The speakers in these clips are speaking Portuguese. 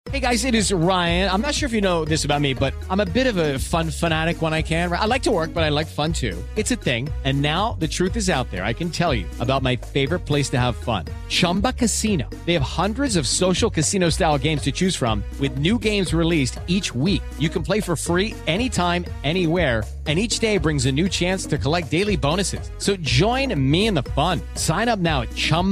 Hey guys, it is Ryan. I'm not sure if you know this about me, but I'm a bit of a fun fanatic when I can. I like to work, but I like fun too. It's a thing. And now the truth is out there. I can tell you about my favorite place to have fun. Chumba Casino. They have hundreds of social casino style games to choose from with new games released each week. You can play for free anytime, anywhere. And each day brings a new chance to collect daily bonuses. So join me in the fun. Sign up now at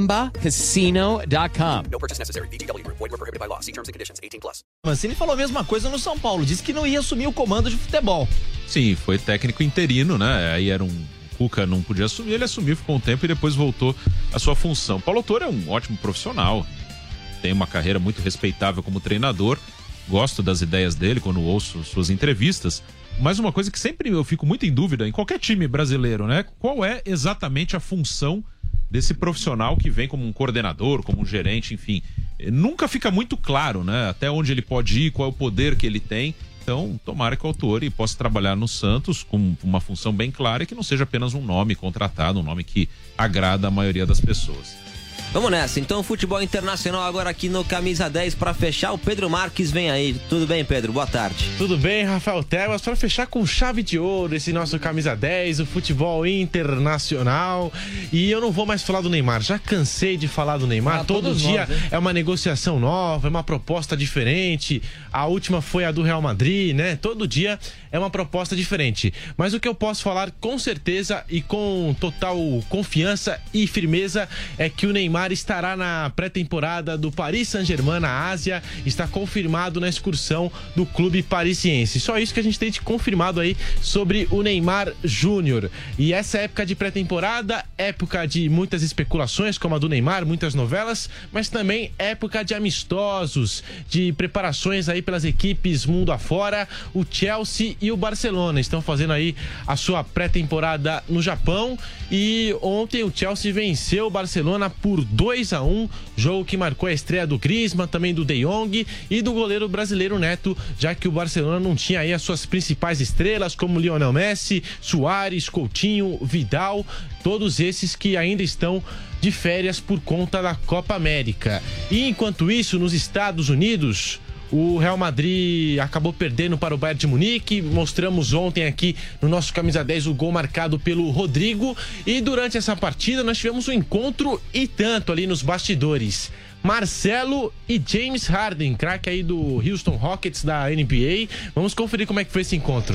ChumbaCasino.com. No purchase necessary. VGW. Void where prohibited by law. See terms and conditions. 18+. Mancini falou a mesma coisa no São Paulo. Disse que não ia assumir o comando de futebol. Sim, foi técnico interino, né? Aí era um... Cuca não podia assumir, ele assumiu, ficou um tempo e depois voltou à sua função. Paulo Autuori é um ótimo profissional. Tem uma carreira muito respeitável como treinador. Gosto das ideias dele quando ouço suas entrevistas. Mas uma coisa que sempre eu fico muito em dúvida em qualquer time brasileiro, né? Qual é exatamente a função desse profissional que vem como um coordenador, como um gerente, enfim. Nunca fica muito claro, né? Até onde ele pode ir, qual é o poder que ele tem. Então, tomara que o Autuori possa trabalhar no Santos com uma função bem clara e que não seja apenas um nome contratado, um nome que agrada a maioria das pessoas. Vamos nessa, então, futebol internacional agora aqui no Camisa 10 para fechar. O Pedro Marques vem aí. Tudo bem, Pedro? Boa tarde. Tudo bem, Rafael Tebas, para fechar com chave de ouro esse nosso Camisa 10, o futebol internacional. E eu não vou mais falar do Neymar, já cansei de falar do Neymar. Todo dia é uma negociação nova, é uma proposta diferente. A última foi a do Real Madrid, né? Todo dia é uma proposta diferente. Mas o que eu posso falar com certeza e com total confiança e firmeza é que o Neymar estará na pré-temporada do Paris Saint-Germain na Ásia, está confirmado na excursão do clube parisiense. Só isso que a gente tem de confirmado aí sobre o Neymar Júnior. E essa época de pré-temporada, época de muitas especulações, como a do Neymar, muitas novelas, mas também época de amistosos, de preparações aí pelas equipes mundo afora. O Chelsea e o Barcelona estão fazendo aí a sua pré-temporada no Japão, e ontem o Chelsea venceu o Barcelona por 2-1, jogo que marcou a estreia do Griezmann, também do De Jong e do goleiro brasileiro Neto, já que o Barcelona não tinha aí as suas principais estrelas, como Lionel Messi, Suárez, Coutinho, Vidal, todos esses que ainda estão de férias por conta da Copa América. E enquanto isso, nos Estados Unidos, o Real Madrid acabou perdendo para o Bayern de Munique. Mostramos ontem aqui no nosso Camisa 10 o gol marcado pelo Rodrigo. E durante essa partida nós tivemos um encontro e tanto ali nos bastidores. Marcelo e James Harden, craque aí do Houston Rockets da NBA. Vamos conferir como é que foi esse encontro.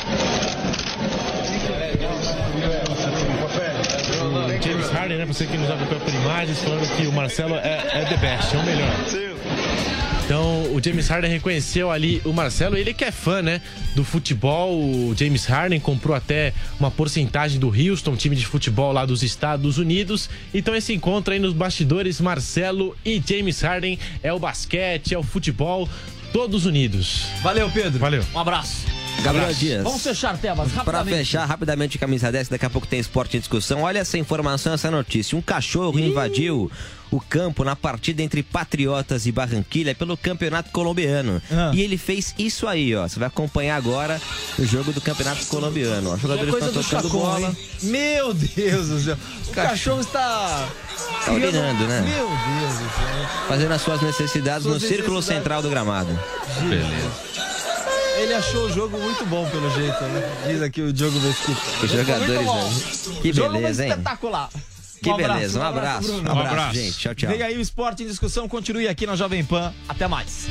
James Harden, né? Você que nos acompanha por imagens, falando que o Marcelo é the best, é o melhor. Então, o James Harden reconheceu ali o Marcelo, ele que é fã, né, do futebol. O James Harden comprou até uma porcentagem do Houston, time de futebol lá dos Estados Unidos. Então, esse encontro aí nos bastidores, Marcelo e James Harden, é o basquete, é o futebol, todos unidos. Valeu, Pedro. Valeu. Um abraço. Gabriel Dias. Vamos fechar, Tebas, rapidamente. Para fechar rapidamente o Camisa 10, daqui a pouco tem esporte em discussão. Olha essa informação, essa notícia. Um cachorro invadiu o campo na partida entre Patriotas e Barranquilla pelo Campeonato Colombiano. E ele fez isso aí, ó. Você vai acompanhar agora o jogo do Campeonato Colombiano. Os jogadores estão tocando bola. Meu Deus do céu. O cachorro está urinando, né? Meu Deus do céu. Fazendo as suas necessidades no círculo central do gramado. Beleza. Ele achou o jogo muito bom, pelo jeito, né? Diz aqui o Diogo Mesquita. Os jogadores, né? Que beleza, hein? Espetacular. Que beleza, um abraço. Bruno. Um abraço, gente. Tchau, tchau. Vem aí o Esporte em Discussão, continue aqui na Jovem Pan. Até mais.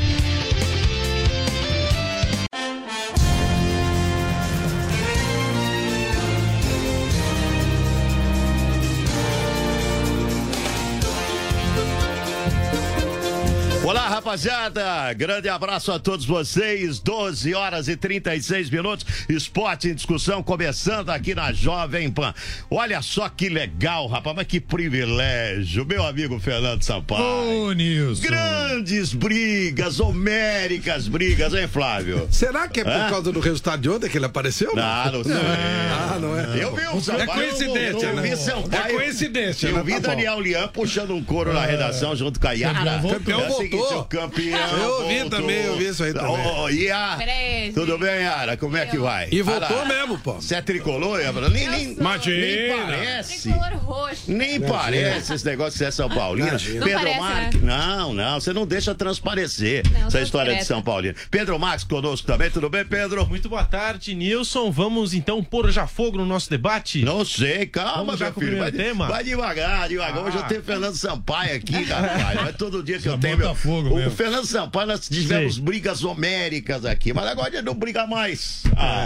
Olá, rapaziada, grande abraço a todos vocês, 12 horas e 36 minutos, Esporte em Discussão começando aqui na Jovem Pan. Olha só que legal, rapaz, mas que privilégio, meu amigo Fernando Sampaio. Ô, Nilson. Grandes brigas, homéricas brigas, hein, Flávio? Será que é por causa do resultado de ontem que ele apareceu? Não sei. Não é. Eu vi o Sampaio. É coincidência, né? É coincidência, eu vi tá Daniel Lian puxando um couro na redação junto com a Yara. Campeão voltou. O campeão. Eu ouvi isso aí também. Yara, tudo bem, Yara? Como é que vai? E voltou mesmo, pô. Você é tricolor, Yara? Nem parece. Tricolor roxo. Nem parece esse negócio que você é São Paulino. Pedro parece, Marques, não, você não deixa transparecer essa história de São Paulino. Pedro Marques conosco também, tudo bem, Pedro? Muito boa tarde, Nilson. Vamos então pôr já fogo no nosso debate? Não sei, calma, já meu filho. Vai devagar. Hoje eu tenho Fernando Sampaio aqui, rapaz. Mas todo dia que eu tenho. O Fernando Sampaio, nós tivemos brigas homéricas aqui, mas agora já não briga mais.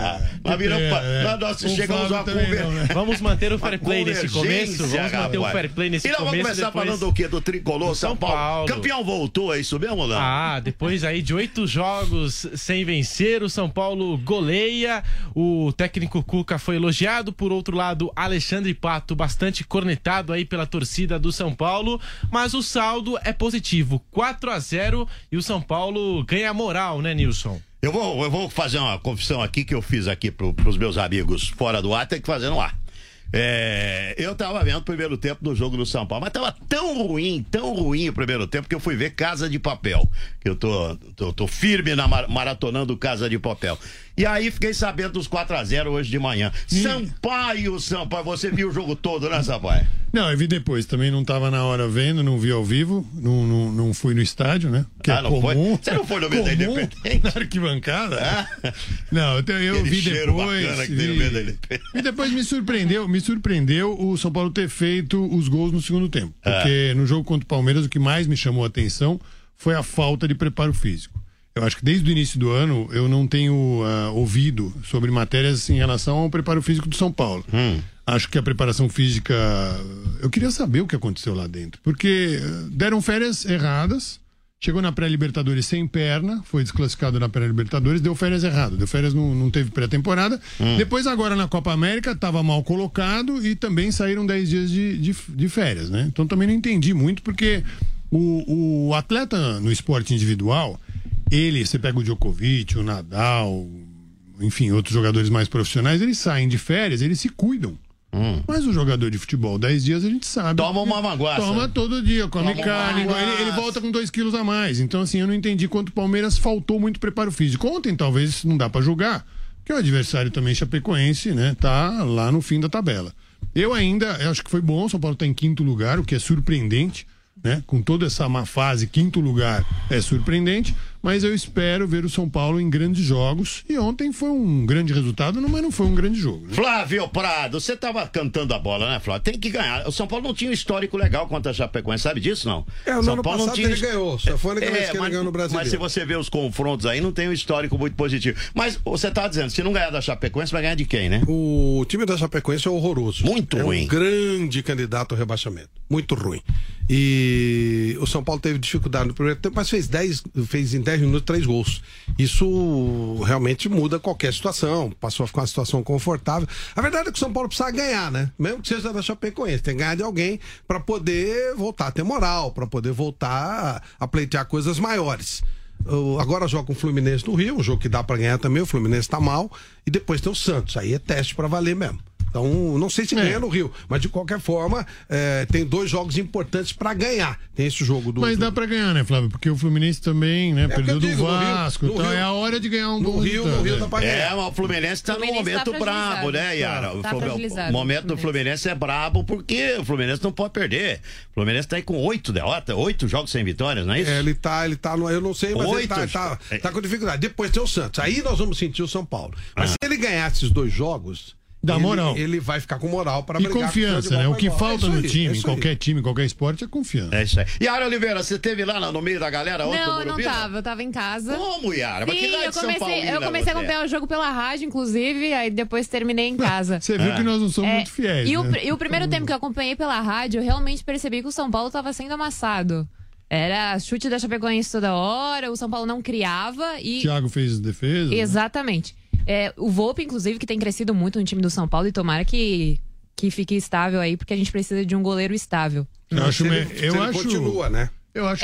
Nós chegamos a uma conversa. Vamos manter o fair play nesse começo. E nós vamos começar falando do quê? Do tricolor São Paulo. Campeão voltou, é isso mesmo, não? Depois aí de 8 jogos sem vencer, o São Paulo goleia. O técnico Cuca foi elogiado. Por outro lado, Alexandre Pato bastante cornetado aí pela torcida do São Paulo. Mas o saldo é positivo, 4-0, e o São Paulo ganha moral, né, Nilson? Eu vou fazer uma confissão aqui que eu fiz aqui pros meus amigos fora do ar, tem que fazer no ar. Eu tava vendo o primeiro tempo do jogo do São Paulo, mas tava tão ruim o primeiro tempo que eu fui ver Casa de Papel, que eu tô firme maratonando Casa de Papel. E aí fiquei sabendo dos 4-0 hoje de manhã. Sampaio, você viu o jogo todo, né, Sampaio? Não, eu vi depois, também não tava na hora vendo, não vi ao vivo, não fui no estádio, né? Que é não comum. foi? Você não foi no meio da Independente? Na arquibancada? Não, eu vi depois. E depois me surpreendeu o São Paulo ter feito os gols no segundo tempo. Porque no jogo contra o Palmeiras, o que mais me chamou a atenção foi a falta de preparo físico. Eu acho que desde o início do ano eu não tenho ouvido sobre matérias em relação ao preparo físico do São Paulo. Acho que a preparação física... Eu queria saber o que aconteceu lá dentro. Porque deram férias erradas, chegou na pré-Libertadores sem perna, foi desclassificado na pré-Libertadores, deu férias errado. Deu férias, não teve pré-temporada. Depois agora na Copa América estava mal colocado e também saíram 10 dias de férias, né? Então também não entendi muito porque o atleta no esporte individual... você pega o Djokovic, o Nadal, enfim, outros jogadores mais profissionais, eles saem de férias, eles se cuidam. Mas o jogador de futebol, 10 dias, a gente sabe. Toma uma manguaça. Toma todo dia, come carne, ele volta com 2 quilos a mais. Então, assim, eu não entendi quanto o Palmeiras faltou muito preparo físico. Ontem, talvez, não dá pra julgar, porque o adversário também chapecoense, né, tá lá no fim da tabela. Eu acho que foi bom, o São Paulo tá em 5º lugar, o que é surpreendente, né? Com toda essa má fase, 5º lugar é surpreendente, mas eu espero ver o São Paulo em grandes jogos, e ontem foi um grande resultado, mas não foi um grande jogo, né? Flávio Prado, você tava cantando a bola, né, Flávio? Tem que ganhar. O São Paulo não tinha um histórico legal contra a Chapecoense, sabe disso, não? O São Paulo não tinha... ele ganhou, só foi a única vez que ele ganhou no Brasileiro. Mas se você vê os confrontos aí, não tem um histórico muito positivo. Mas você tá dizendo, se não ganhar da Chapecoense, vai ganhar de quem, né? O time da Chapecoense é horroroso. Muito ruim. É um grande candidato ao rebaixamento. Muito ruim. E o São Paulo teve dificuldade no primeiro tempo, mas fez em 10 minutos 3 gols. Isso realmente muda qualquer situação. Passou a ficar uma situação confortável. A verdade é que o São Paulo precisa ganhar, né? Mesmo que seja da Chapecoense, tem que ganhar de alguém para poder voltar a ter moral, para poder voltar a pleitear coisas maiores. Agora joga com o Fluminense no Rio, um jogo que dá para ganhar também. O Fluminense tá mal. E depois tem o Santos. Aí é teste para valer mesmo. Então, não sei se ganha no Rio, mas de qualquer forma, tem 2 jogos importantes pra ganhar. Tem esse jogo do... Mas dá pra ganhar, né, Flávio? Porque o Fluminense também, né, perdeu do Vasco. Então é a hora de ganhar um bom resultado. No Rio dá pra ganhar. Mas o Fluminense tá num momento brabo, né, Yara? O momento do Fluminense é brabo porque o Fluminense não pode perder. O Fluminense tá aí com 8 derrotas, 8 jogos sem vitórias, não é isso? Ele tá eu não sei, mas ele tá com dificuldade. Depois tem o Santos. Aí nós vamos sentir o São Paulo. Mas se ele ganhar esses 2 jogos... dá moral. Ele vai ficar com moral para brigar. E confiança, né? O que falta no time, em qualquer time, em qualquer esporte, é confiança. É isso aí. Yara Oliveira, você esteve lá no meio da galera ontem? Não, eu não tava. Eu tava em casa. Como, Yara? Sim, eu comecei a acompanhar o jogo pela rádio, inclusive, aí depois terminei em casa. Você viu que nós não somos muito fiéis, E o primeiro tempo que eu acompanhei pela rádio, eu realmente percebi que o São Paulo tava sendo amassado. Era chute da Chapecoense toda hora, o São Paulo não criava e... Thiago fez defesa. Exatamente. O Volpe, inclusive, que tem crescido muito no time do São Paulo, e tomara que fique estável aí, porque a gente precisa de um goleiro estável. Eu acho... continua, né? Eu acho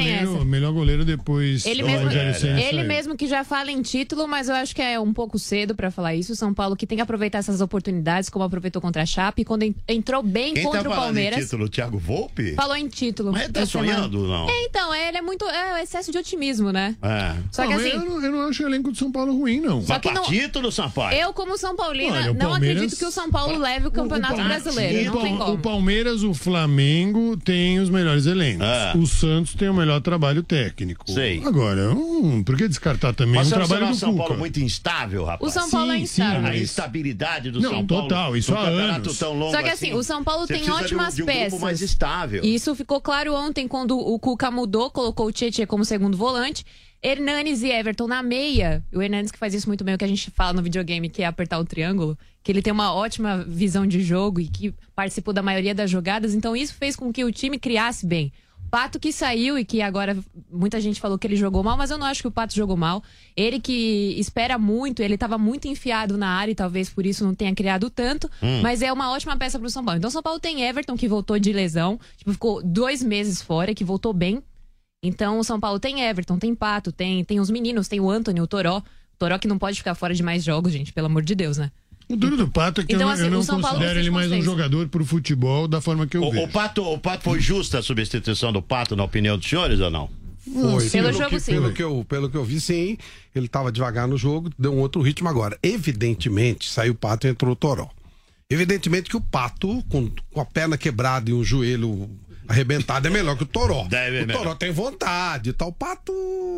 o melhor goleiro depois ele do mesmo, Rogério Ceni ele saiu. mesmo que já fala em título, mas eu acho que é um pouco cedo pra falar isso. O São Paulo que tem que aproveitar essas oportunidades, como aproveitou contra a Chape, quando entrou bem Quem contra tá o Palmeiras. Em título, o Thiago Volpe? Falou em título. Mas ele tá sonhando, não? Então, ele é muito... É o excesso de otimismo, né? Só que Não, assim... eu não acho o elenco do São Paulo ruim, não. Só que não... título, Sampaio? Eu, como São Paulina, Olha, não Palmeiras... acredito que o São Paulo leve o Campeonato Brasileiro. Não tem como. O Palmeiras, o Flamengo tem os melhores elencos. O Santos tem o melhor trabalho técnico. Sei. Agora, por que descartar também um trabalho do São Cuca? Paulo muito instável, rapaz. O São Paulo é instável. A instabilidade do São Paulo. Total, isso há anos. Tão longo Só que assim, o São Paulo tem ótimas de um peças. grupo mais estável. E isso ficou claro ontem quando o Cuca mudou, colocou o Tietê como segundo volante. Hernanes e Everton na meia. O Hernanes que faz isso muito bem, o que a gente fala no videogame, que é apertar o triângulo. Que ele tem uma ótima visão de jogo e que participou da maioria das jogadas. Então isso fez com que o time criasse bem. Pato que saiu e que agora muita gente falou que ele jogou mal, mas eu não acho que o Pato jogou mal. Ele que espera muito, ele estava muito enfiado na área e talvez por isso não tenha criado tanto, mas é uma ótima peça pro São Paulo. Então o São Paulo tem Everton que voltou de lesão, ficou 2 meses fora, que voltou bem. Então o São Paulo tem Everton, tem Pato, tem os meninos, tem o Antony, o Toró. O Toró que não pode ficar fora de mais jogos, gente, pelo amor de Deus, né? O duro do Pato é que então, eu não considero ele mais um jogador pro futebol da forma que eu vejo. O Pato foi justa a substituição do Pato, na opinião dos senhores, ou não? Foi. Pelo jogo, sim. Pelo que eu vi, sim. Ele estava devagar no jogo, deu um outro ritmo agora. Evidentemente, saiu o Pato e entrou o Toró. Evidentemente que o Pato, com a perna quebrada e um joelho arrebentado, é melhor que o Toró. Toró tem vontade e tal. O Pato,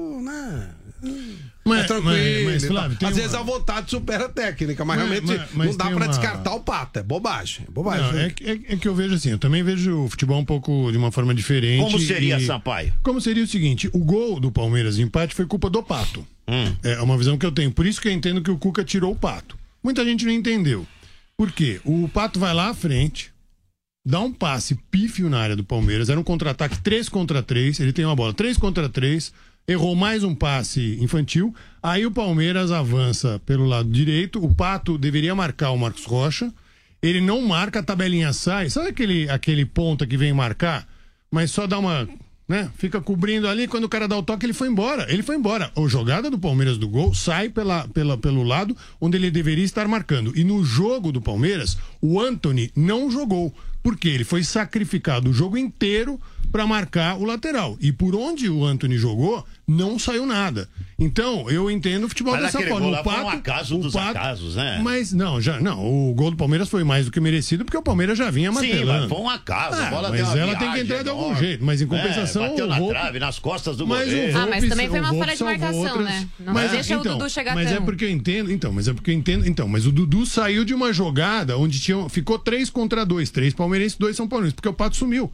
né? Mas tranquilo. Flávio, às vezes a vontade supera a técnica, mas realmente não dá pra descartar o Pato. É bobagem. Não, é que eu vejo assim, eu também vejo o futebol um pouco de uma forma diferente. Como seria, Sampaio? Como seria o seguinte: o gol do Palmeiras de empate foi culpa do Pato. É uma visão que eu tenho. Por isso que eu entendo que o Cuca tirou o Pato. Muita gente não entendeu. Por quê? O Pato vai lá à frente, dá um passe pífio na área do Palmeiras, era um contra-ataque 3 contra 3, ele tem uma bola 3 contra 3, errou mais um passe infantil, aí o Palmeiras avança pelo lado direito, o Pato deveria marcar o Marcos Rocha, ele não marca, a tabelinha sai, sabe aquele ponta que vem marcar, mas só dá uma... né? Fica cobrindo ali, quando o cara dá o toque, ele foi embora. A jogada do Palmeiras do gol sai pelo lado onde ele deveria estar marcando. E no jogo do Palmeiras, o Antony não jogou. Porque ele foi sacrificado o jogo inteiro para marcar o lateral. E por onde o Antony jogou, não saiu nada. Então, eu entendo o futebol dessa forma. O Pato, foi um acaso dos acasos, né? Mas não, o gol do Palmeiras foi mais do que merecido, porque o Palmeiras já vinha martelando. Sim, mas foi um acaso. A bola mas ela tem que entrar de algum jeito. Mas em compensação, bateu na trave, nas costas do goleiro. Mas também foi uma falha de marcação, né? Não deixa o Dudu chegar mas tão... é porque eu entendo. Mas o Dudu saiu de uma jogada onde ficou 3 contra 2, 3 palmeirenses, 2 São Paulinos, porque o Pato sumiu.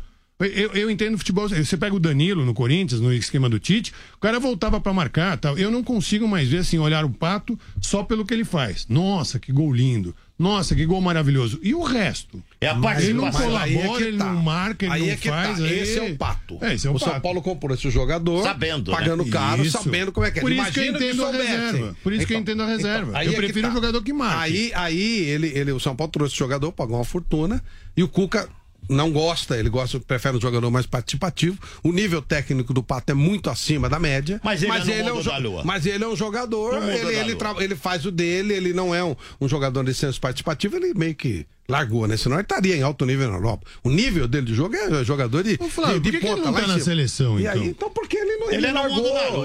Eu entendo futebol. Você pega o Danilo no Corinthians, no esquema do Tite, o cara voltava pra marcar, tal. Eu não consigo mais ver assim, olhar o Pato só pelo que ele faz. Nossa, que gol lindo. Nossa, que gol maravilhoso. E o resto? É a parte ele não colabora, ele não marca, ele não faz. Esse é o Pato. Esse é o São Paulo comprou esse jogador, sabendo, pagando caro, isso. Sabendo como é que é. Por isso que eu entendo a reserva. Por isso que eu entendo a reserva. Eu prefiro um jogador que marca. Aí o São Paulo trouxe o jogador, pagou uma fortuna, e o Cuca não gosta, prefere um jogador mais participativo. O nível técnico do Pato é muito acima da média. Mas ele é um jogador, ele faz o dele, ele não é um jogador de senso participativo, ele meio que largou, né? Senão ele estaria em alto nível na Europa. O nível dele de jogo é jogador de Flávio, de por que ponta ele não tá na seleção, e então? Aí, então porque ele largou.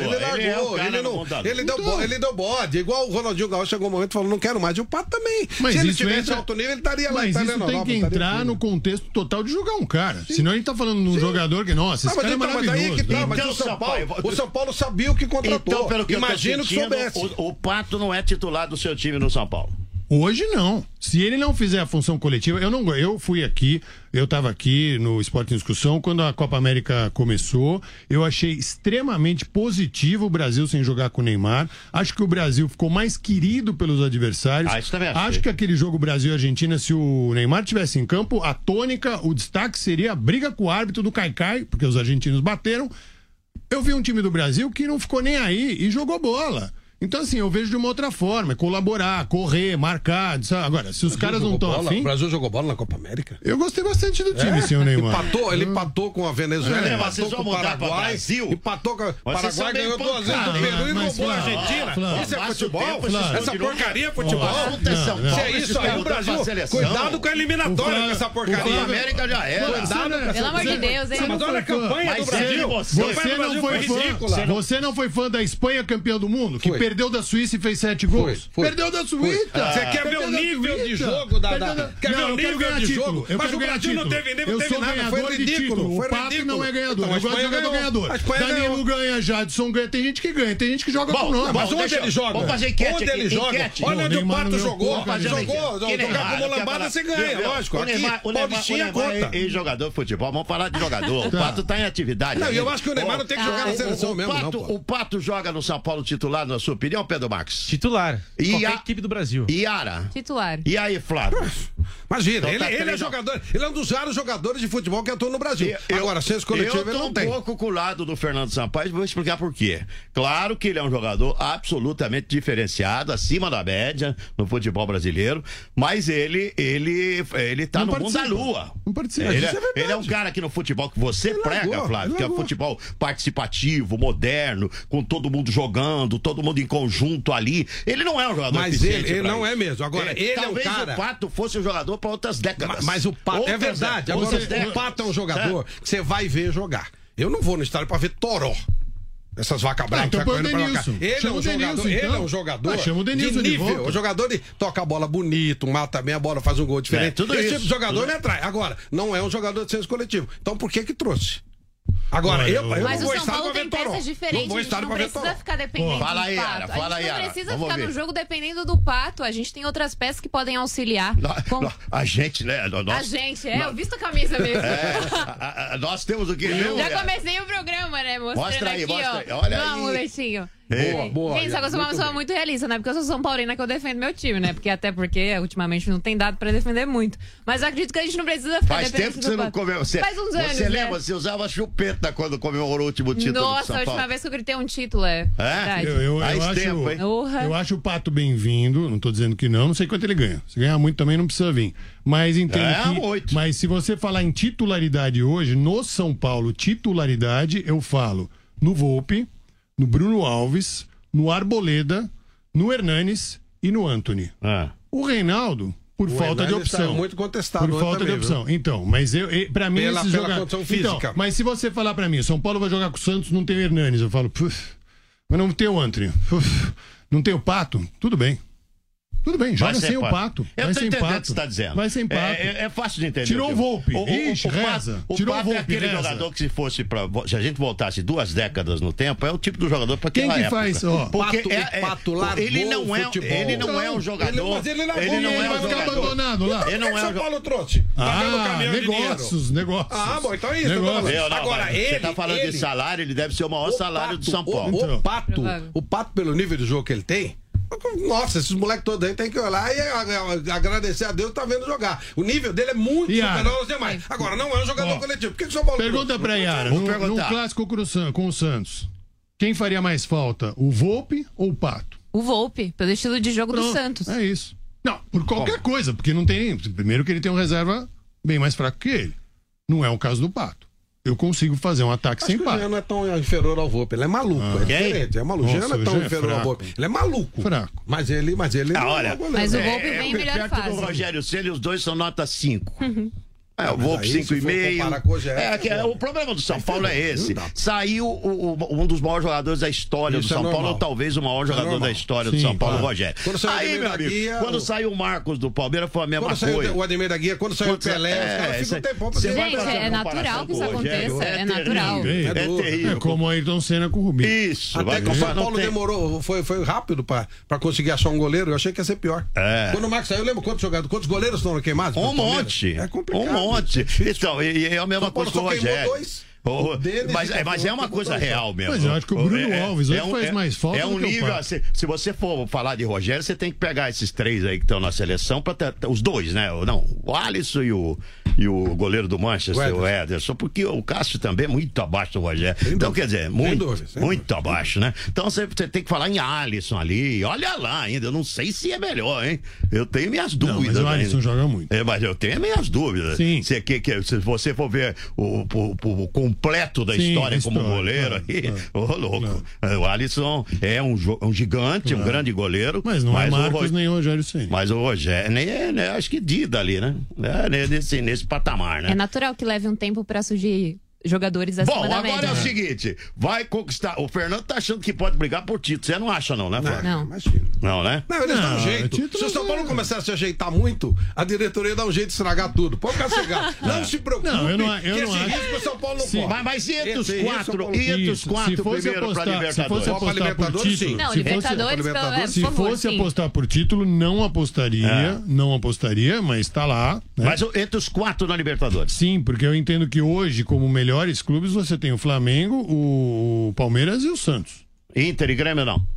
Ele deu bode. Igual o Ronaldinho Gaúcho chegou um momento e falou, não quero mais. E o Pato também. Mas se ele tivesse alto nível, ele estaria lá. Mas isso tem que entrar no contexto total de jogar um cara. Senão a gente tá falando de um jogador que, nossa, esse cara é maravilhoso. Mas o São Paulo sabia o que contratou. Então, pelo que imagino que soubesse. O Pato não é titular do seu time no São Paulo. Hoje não. Se ele não fizer a função coletiva, eu estava aqui no Esporte em Discussão quando a Copa América começou. Eu achei extremamente positivo o Brasil sem jogar com o Neymar. Acho que o Brasil ficou mais querido pelos adversários. Isso também acho que aquele jogo Brasil e Argentina, se o Neymar tivesse em campo, a tônica, o destaque seria a briga com o árbitro do Caicai, porque os argentinos bateram. Eu vi um time do Brasil que não ficou nem aí e jogou bola. Então, assim, eu vejo de uma outra forma, é colaborar, correr, marcar, sabe? Agora, se os caras não estão afim... O Brasil jogou bola na Copa América. Eu gostei bastante do time, senhor Neymar. Ele empatou com a Venezuela, Vocês empatou vão com o mudar pra Paraguai, Brasil? empatou com o Vocês são Paraguai, meio ganhou 2 vezes do pancadas. Peru e roubou a Argentina. Isso é futebol? Essa porcaria é futebol? Se é isso aí, o Brasil... Cuidado com a eliminatória com essa porcaria. A América já era. Pelo amor de Deus, hein? Mas olha a campanha do Brasil. Você não foi fã da Espanha campeã do mundo? Que perdeu da Suíça e fez 7 gols? Perdeu da Suíça. Você quer ver o nível de jogo Quer ver o nível de jogo? Mas o Brasil não teve nada. Foi ridículo. O Pato não é ganhador. Eu gosto de jogador ganhador. Danilo ganha, Jadson ganha. Tem gente que ganha, tem gente que joga com nome. Mas onde ele joga? Vamos fazer enquete. Onde ele joga? Olha onde o Pato jogou. Jogar como lambada você ganha, lógico. O Paulistinha conta. E jogador de futebol, vamos falar de jogador. O Pato tá em atividade. Não, eu acho que o Neymar não tem que jogar na seleção mesmo, não. O Pato joga no São Paulo titular, na sua opinião, Pedro Marques? Titular. E qualquer a equipe do Brasil. E Yara? Titular. E aí, Flávio? Imagina, Então, ele é jogador, ele é um dos raros jogadores de futebol que atuam no Brasil. Agora, senso coletivo ele não tem. Eu tô um pouco com o lado do Fernando Sampaio, vou explicar por quê. Claro que ele é um jogador absolutamente diferenciado, acima da média no futebol brasileiro, mas ele tá no mundo da lua. Não participa. Ele é um cara que no futebol que você prega, Flávio, que é um futebol participativo, moderno, com todo mundo jogando, todo mundo em conjunto ali. Ele não é um jogador mas ele não é mesmo. Agora, ele é um cara... Talvez o Pato fosse um jogador para outras décadas. Mas o Pato... É verdade. Agora, o Pato é um jogador que você vai ver jogar. Eu não vou no estádio para ver Toró. Essas vacas brancas. Então põe o Denilson. Ele é um jogador chama o Denilson de nível. O jogador de toca a bola bonito, mata bem a bola, faz um gol diferente. Esse tipo de jogador me atrai. Agora, não é um jogador de senso coletivo. Então por que trouxe? Agora, eu mas não vou o São Paulo tem peças diferentes, a gente não precisa ficar dependendo do Pato. A gente não precisa ficar no jogo dependendo do Pato, a gente tem outras peças que podem auxiliar. A gente, né? A gente, eu visto a camisa mesmo. Nós temos o quê? Já comecei o programa, né? Mostra aí, ó. Olha aí. Amuletinho. Boa. Gente, só que eu sou uma pessoa muito realista, né? Porque eu sou São Paulina que eu defendo meu time, né? Até porque ultimamente não tem dado pra defender muito. Mas eu acredito que a gente não precisa ficar Faz tempo que você não comeu. Faz uns anos. Você lembra? Você usava chupeta quando comemorou o último título do São Paulo. Nossa, a última vez que eu gritei um título, Eu acho o Pato bem-vindo, não tô dizendo que não sei quanto ele ganha. Se ganhar muito também não precisa vir. Mas entendo que... Mas se você falar em titularidade hoje, no São Paulo, titularidade, eu falo no Volpi, no Bruno Alves, no Arboleda, no Hernanes e no Antony. O Reinaldo, por falta de opção. Muito contestado. Por falta de opção. Então, mas pra mim esses jogadores... Então, mas se você falar pra mim, São Paulo vai jogar com o Santos, não tem o Hernanes, eu falo, mas não tem o Antony, não tem o Pato, tudo bem, joga sem o Pato. Eu tô entendendo o que você tá dizendo. Vai sem Pato. É fácil de entender. Tirou o Volpi. Reza. O Pato é aquele jogador que se a gente voltasse 2 décadas no tempo, é o tipo do jogador pra aquela época. Quem que faz? Porque o Pato largou ele não é um jogador. Mas ele não é um jogador. Abandonado lá. Ele não é o São Paulo trouxe. Negócios. Bom, então é isso. Agora, você tá falando de salário, ele deve ser o maior salário do São Paulo. O Pato, pelo nível de jogo que ele tem, nossa, esses moleques todos aí tem que olhar e agradecer a Deus que tá vendo jogar. O nível dele é muito superior aos demais. Agora, não é um jogador coletivo. Por que o São Paulo... Pergunta pra Yara, no clássico com o Santos, quem faria mais falta, o Volpi ou o Pato? O Volpi, pelo estilo de jogo do Santos. É isso. Não, por qualquer coisa, porque não tem... Primeiro que ele tem um reserva bem mais fraco que ele. Não é o caso do Pato. Eu consigo fazer um ataque sem Pato. O Jean não é tão inferior ao Volpi, ele é maluco, é diferente, é maluco. O Jean não é tão inferior ao Volpi, ele é maluco. Fraco. Mas ele mas o Volpi vem em melhor fase. Perto do Rogério Ceni, os dois são nota 5. O Volpi 5,5. O problema do São Paulo é esse. Saiu um dos maiores jogadores da história do São Paulo, ou talvez o maior jogador da história do São Paulo, o Rogério. Aí, meu amigo, quando saiu o Marcos do Palmeiras, foi a mesma coisa. O Ademir da Guia, quando saiu o Pelé, os caras ficam um tempão pra gente, é natural que isso aconteça. É natural. É terrível. É como o Ayrton Senna com o Rubinho. Isso. Até que o São Paulo demorou, foi rápido pra conseguir achar um goleiro, eu achei que ia ser pior. Quando o Marcos saiu, eu lembro quantos goleiros foram queimados? Um monte. É complicado. Um monte. Então, é a mesma coisa com o Rogério. Mas é uma coisa real mesmo. Mas eu acho que o Bruno Alves hoje faz mais falta do que o nível, se você for falar de Rogério, você tem que pegar esses 3 aí que estão na seleção, os 2, né? Não, o Alisson e o goleiro do Manchester, o Ederson, porque o Cássio também é muito abaixo do Rogério. Então, quer dizer, muito abaixo, né? Então você tem que falar em Alisson ali. Olha lá ainda, eu não sei se é melhor, hein? Eu tenho minhas dúvidas. Mas o Alisson joga muito. Mas eu tenho minhas dúvidas. Sim. Se você for ver o completo da história como goleiro aí, louco. O Alisson é um gigante, um grande goleiro. Mas não é Marcos nem o Rogério Ceni. Mas o Rogério, acho que Dida ali, né? Nesse patamar, né? É natural que leve um tempo pra surgir jogadores acima da média. Bom, agora é o seguinte, vai conquistar. O Fernando tá achando que pode brigar por título. Você não acha não, né, Flávio? Não. Imagina. Não, né? Não, eles dão um jeito. Se o São Paulo começar a se ajeitar muito, a diretoria dá um jeito de estragar tudo. Pode ficar chegar. Não se preocupe. Eu não acho. O São Paulo não pode. Mas entre os quatro primeiro pra Libertadores? Se fosse apostar por título... Não, Libertadores, se fosse apostar por título, não apostaria, mas tá lá. Né? Mas entre os 4 na Libertadores? Sim, porque eu entendo que hoje, como melhores clubes, você tem o Flamengo, o Palmeiras e o Santos. Inter e Grêmio não?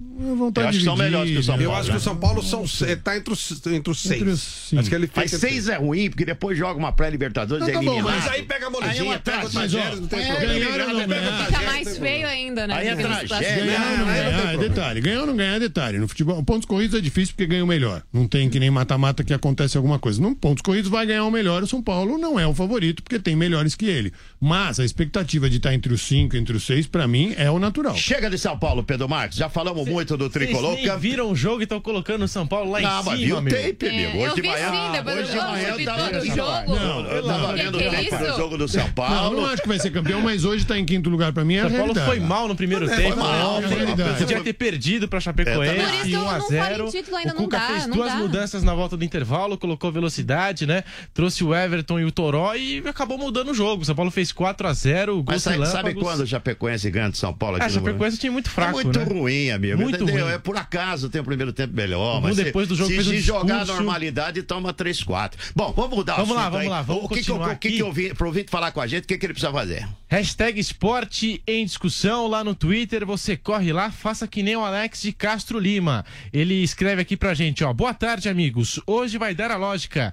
Eu acho que são melhores que o São Paulo. Eu acho que o São Paulo tá entre os 6. Acho que ele mas 6 é ruim, porque depois joga uma pré-Libertadores e é eliminado. Mas aí pega a molezinha, pega o Tajeres, não tem problema. Fica mais feio ainda, né? Aí é tragédia. É detalhe. Ganhar ou não ganhar é detalhe. No futebol, pontos corridos é difícil porque ganha o melhor. Não tem que nem mata-mata que acontece alguma coisa. No pontos corridos vai ganhar o melhor. O São Paulo não é o favorito porque tem melhores que ele. Mas a expectativa de estar entre os 5, entre os 6, pra mim, é o natural. Chega de São Paulo, Pedro Marques. Já falamos muito do Tricolor. Vocês nem viram o jogo e estão colocando o São Paulo lá em cima, mas viu o tape, amigo. Hoje de manhã eu tava vendo eu tava vendo o jogo do São Paulo. Não acho que vai ser campeão, mas hoje tá em 5º lugar pra mim. É São Paulo foi mal no primeiro tempo. É podia ter perdido pra Chapecoense, 1-0. O Cuca fez 2 mudanças na volta do intervalo, colocou velocidade, né? Trouxe o Everton e o Toró e acabou mudando o jogo. O São Paulo fez 4-0. Mas sabe quando o Chapecoense ganha de São Paulo? A Chapecoense tinha muito fraco, né? Muito ruim, amigo. Muito ruim. É por acaso tem o primeiro tempo melhor, mas depois do jogo se jogar a normalidade, toma 3-4. Bom, vamos mudar vamos lá. Vamos continuar o que eu vi pro ouvinte falar com a gente, o que ele precisa fazer? Hashtag Esporte em Discussão lá no Twitter, você corre lá, faça que nem o Alex de Castro Lima. Ele escreve aqui pra gente, ó: boa tarde, amigos. Hoje vai dar a lógica.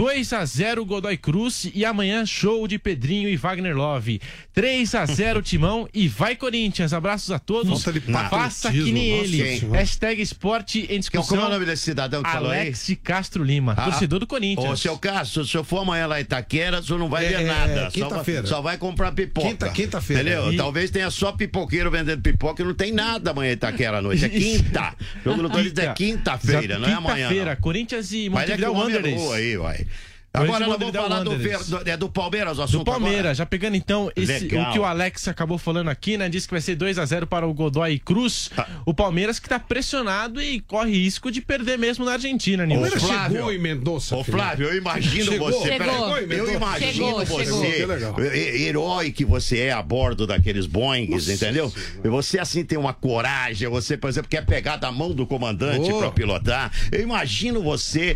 2-0 Godoy Cruz e amanhã show de Pedrinho e Wagner Love. 3-0 Timão e vai Corinthians. Abraços a todos. Faça que nem ele. Hashtag Esporte em Discussão. Como é o nome desse cidadão que falou aí? Alex de Castro Lima, torcedor do Corinthians. Ô, seu Cássio, se eu for amanhã lá em Itaquera, o senhor não vai ver nada. Quinta-feira. Só vai comprar pipoca. Quinta-feira. Entendeu? Talvez tenha só pipoqueiro vendendo pipoca e não tem nada amanhã em Itaquera à noite. É quinta. O jogo do Corinthians é quinta-feira, não é amanhã. Quinta-feira, Corinthians e Montevideo Wanderers. Aí, vai. Agora nós vamos falar do Palmeiras, o assunto do Palmeiras, agora. já pegando então o que o Alex acabou falando aqui, né? Disse que vai ser 2-0 para o Godoy Cruz. O Palmeiras que tá pressionado e corre risco de perder mesmo na Argentina, né? O Palmeiras chegou em Mendoza. Ô Flávio, eu imagino você. Eu imagino você, herói que você é a bordo daqueles Boeings, entendeu? Você assim tem uma coragem, você, por exemplo, quer pegar da mão do comandante para pilotar. Eu imagino você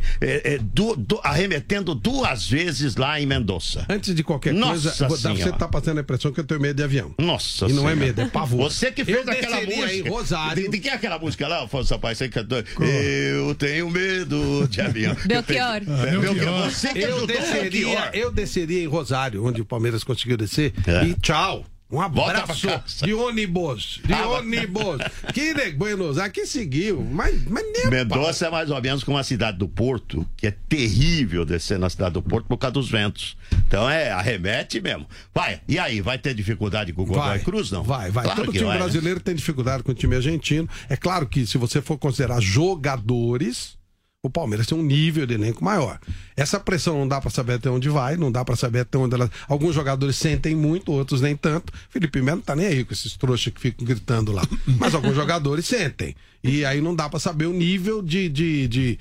arremetendo 2 vezes lá em Mendoza. Antes de qualquer coisa, você tá passando a impressão que eu tenho medo de avião. Nossa E não é medo, é pavor. Você que fez aquela música. Em Rosário. De que é aquela música lá, Afonso Sampaio? Você cantou? Eu tenho medo de avião. Belchior. Você que eu desceria em Rosário, onde o Palmeiras conseguiu descer, e tchau. Um abraço de ônibus. Que Buenos Aires, que seguiu. Mas Mendoza é mais ou menos como a cidade do Porto, que é terrível descer na cidade do Porto por causa dos ventos. Então arremete mesmo. Vai, e aí, vai ter dificuldade com o Godoy Cruz, não? Vai. Claro, todo time brasileiro tem dificuldade com o time argentino. É claro que se você for considerar jogadores, o Palmeiras tem um nível de elenco maior. Essa pressão não dá pra saber até onde vai, não dá pra saber até onde ela... Alguns jogadores sentem muito, outros nem tanto. Felipe Melo não tá nem aí com esses trouxas que ficam gritando lá. Mas alguns jogadores sentem. E aí não dá pra saber o nível de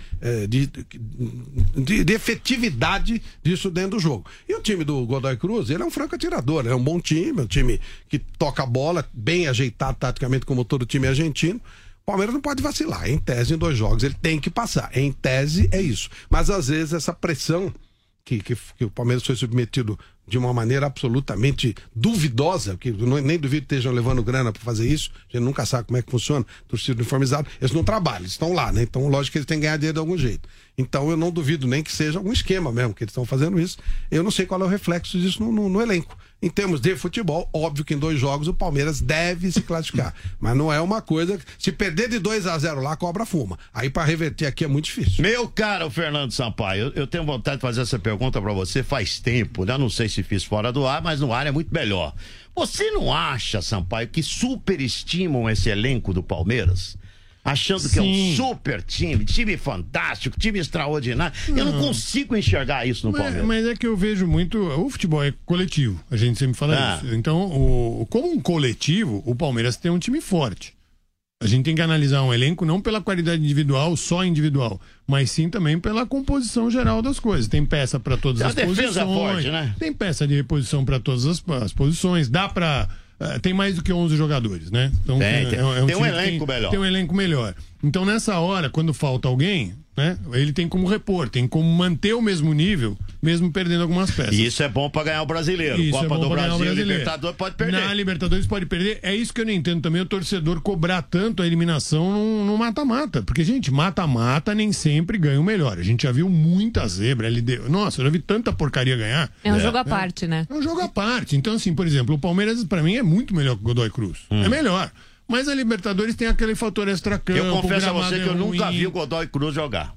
efetividade disso dentro do jogo. E o time do Godoy Cruz, ele é um franco atirador, é um bom time, é um time que toca a bola, bem ajeitado taticamente como todo time argentino. O Palmeiras não pode vacilar. Em tese, em 2 jogos, ele tem que passar. Em tese, é isso. Mas, às vezes, essa pressão que o Palmeiras foi submetido de uma maneira absolutamente duvidosa, que nem duvido que estejam levando grana para fazer isso, a gente nunca sabe como é que funciona, torcida uniformizada, eles não trabalham, eles estão lá, né? Então, lógico que eles têm que ganhar dinheiro de algum jeito. Então, eu não duvido nem que seja algum esquema mesmo, que eles estão fazendo isso. Eu não sei qual é o reflexo disso no elenco. Em termos de futebol, óbvio que em 2 jogos o Palmeiras deve se classificar. Mas não é uma coisa... Se perder de 2-0 lá, cobra fuma. Aí para reverter aqui é muito difícil. Meu caro Fernando Sampaio, eu tenho vontade de fazer essa pergunta para você faz tempo, né? Não sei se fiz fora do ar, mas no ar é muito melhor. Você não acha, Sampaio, que superestimam esse elenco do Palmeiras? Achando que é um super time fantástico, time extraordinário. Eu não consigo enxergar isso no Palmeiras. Mas é que eu vejo muito... O futebol é coletivo, a gente sempre fala isso. Então, como um coletivo, o Palmeiras tem um time forte. A gente tem que analisar um elenco não pela qualidade individual, só individual, mas sim também pela composição geral das coisas. Tem peça para todas as posições. Defesa forte, né? Tem peça de reposição para todas as posições. Dá para... tem mais do que 11 jogadores, né? Então, tem um elenco melhor. Tem um elenco melhor. Então, nessa hora, quando falta alguém, né? Ele tem como repor, tem como manter o mesmo nível, mesmo perdendo algumas peças. E isso é bom para ganhar o brasileiro. Isso Copa do Brasil, Libertadores pode perder. Na Libertadores pode perder. É isso que eu não entendo também, o torcedor cobrar tanto a eliminação no mata-mata. Porque, gente, mata-mata nem sempre ganha o melhor. A gente já viu muita zebra. Nossa, eu já vi tanta porcaria ganhar. É um jogo à parte, né? É um jogo à parte. Então, assim, por exemplo, o Palmeiras, pra mim, é muito melhor que o Godoy Cruz. É melhor. Mas a Libertadores tem aquele fator extracampo. Eu confesso a você que eu nunca vi o Godoy Cruz jogar.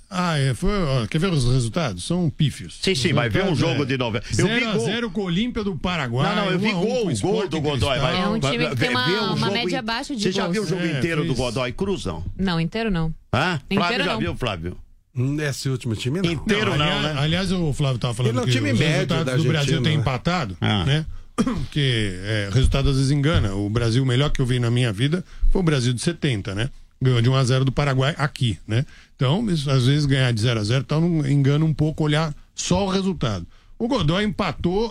Quer ver os resultados? São pífios. Sim, vai ver um jogo de novela. 0-0 com o Olímpia do Paraguai. Não, eu vi gol do Godoy. É um time que tem uma média baixa de gols. Você já viu o jogo inteiro do Godoy Cruz, não? Não, inteiro não. Flávio já viu, Flávio? Esse último time não. Inteiro não, né? Aliás, o Flávio tava falando que time os médio resultados do Brasil tem empatado, né? Porque resultado às vezes engana. O Brasil melhor que eu vi na minha vida foi o Brasil de 70, né? Ganhou de 1-0 do Paraguai aqui, né? Então, às vezes ganhar de 0-0 não engana um pouco olhar só o resultado. O Godoy empatou,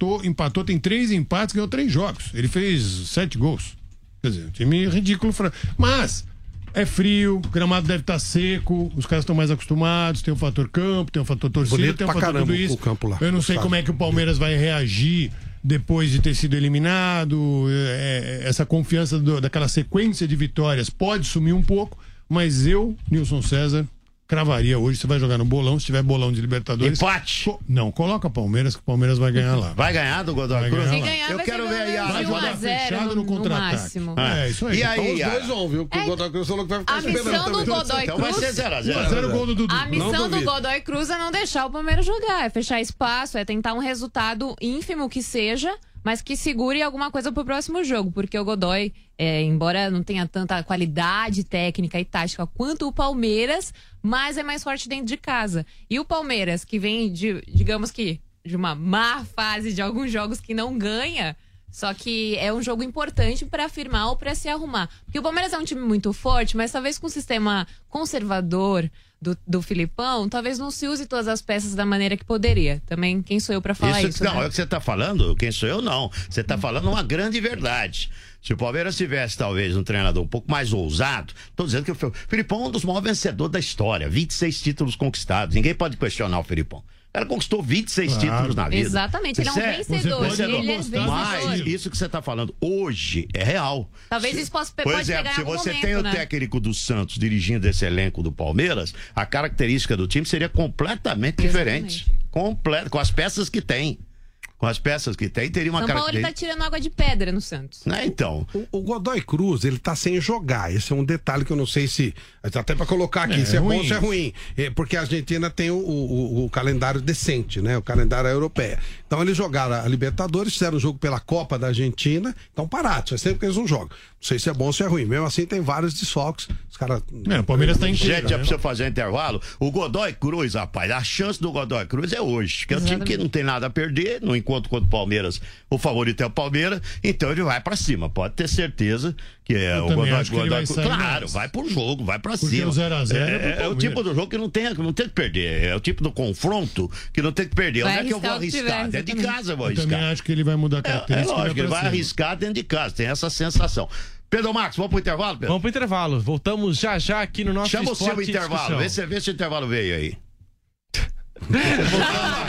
tem 3 empates, ganhou 3 jogos. Ele fez 7 gols. Quer dizer, um time ridículo. Mas é frio, o gramado deve estar seco, os caras estão mais acostumados, tem o fator campo, tem o fator torcida, bonito tem o fator tudo isso. O campo lá, eu não sei como é que o Palmeiras vai reagir depois de ter sido eliminado. Essa confiança daquela sequência de vitórias pode sumir um pouco, mas eu, Nilson César, cravaria hoje. Você vai jogar no bolão, se tiver bolão de Libertadores. Empate! Não, coloca Palmeiras, que o Palmeiras vai ganhar lá. Vai ganhar do Godoy Cruz? Se ganhar, eu quero ver aí vai jogar fechado no contra-ataque. Isso aí. E aí, então os dois vão, viu? Porque o Godoy Cruz falou que vai ficar a missão do Godoy então vai Cruz. ser 0-0. Gol do Dudu. A missão do Godoy Cruz é não deixar o Palmeiras jogar, é fechar espaço, é tentar um resultado ínfimo que seja, mas que segure alguma coisa pro próximo jogo, porque o Godoy, embora não tenha tanta qualidade técnica e tática quanto o Palmeiras, mas é mais forte dentro de casa. E o Palmeiras, que vem digamos que de uma má fase de alguns jogos que não ganha, só que é um jogo importante para afirmar ou para se arrumar. Porque o Palmeiras é um time muito forte, mas talvez com o sistema conservador do Filipão, talvez não se use todas as peças da maneira que poderia. Também, quem sou eu para falar isso? Não, né? é o que você tá falando, quem sou eu não. Você tá falando uma grande verdade. Se o Palmeiras tivesse, talvez, um treinador um pouco mais ousado, tô dizendo que o Filipão é um dos maiores vencedores da história, 26 títulos conquistados, ninguém pode questionar o Filipão. O cara conquistou 26 títulos na vida. Exatamente, ele é um vencedor. Ele é vencedor. Mas isso que você está falando hoje é real. Talvez isso pode Por exemplo, pegar se em algum você momento, tem o né? técnico do Santos dirigindo esse elenco do Palmeiras, a característica do time seria completamente diferente. Com as peças que tem. Com as peças que tem, teria uma característica. São Paulo tá tirando água de pedra no Santos. Então. O Godoy Cruz, ele tá sem jogar. Esse é um detalhe que eu não sei se... Até para colocar aqui, se é bom ou se é ruim. Porque a Argentina tem o calendário decente, né? O calendário europeu. Então eles jogaram a Libertadores, fizeram o jogo pela Copa da Argentina, estão parados. Faz tempo que eles não jogam. Não sei se é bom ou se é ruim. Mesmo assim, tem vários desfalques. Os caras... O Palmeiras tá inteiro. Gente, já precisa fazer intervalo. O Godoy Cruz, rapaz, a chance do Godoy Cruz é hoje. Porque é um time que não tem nada a perder, no encontro contra o Palmeiras. O favorito é o Palmeiras, então ele vai pra cima. Pode ter certeza que o Godoy Cruz. Claro, vai pro jogo, vai pra cima. O 0-0 é o tipo do jogo que não tem que perder. É o tipo do confronto que não tem que perder. Onde é que eu vou arriscar? Dentro de casa eu vou arriscar. Eu também acho que ele vai mudar a característica. É lógico, ele vai arriscar dentro de casa, tem essa sensação. Pedro Marcos, vamos pro intervalo, Pedro? Vamos pro intervalo. Voltamos já aqui no nosso Chama o seu intervalo. Vê se o intervalo veio aí.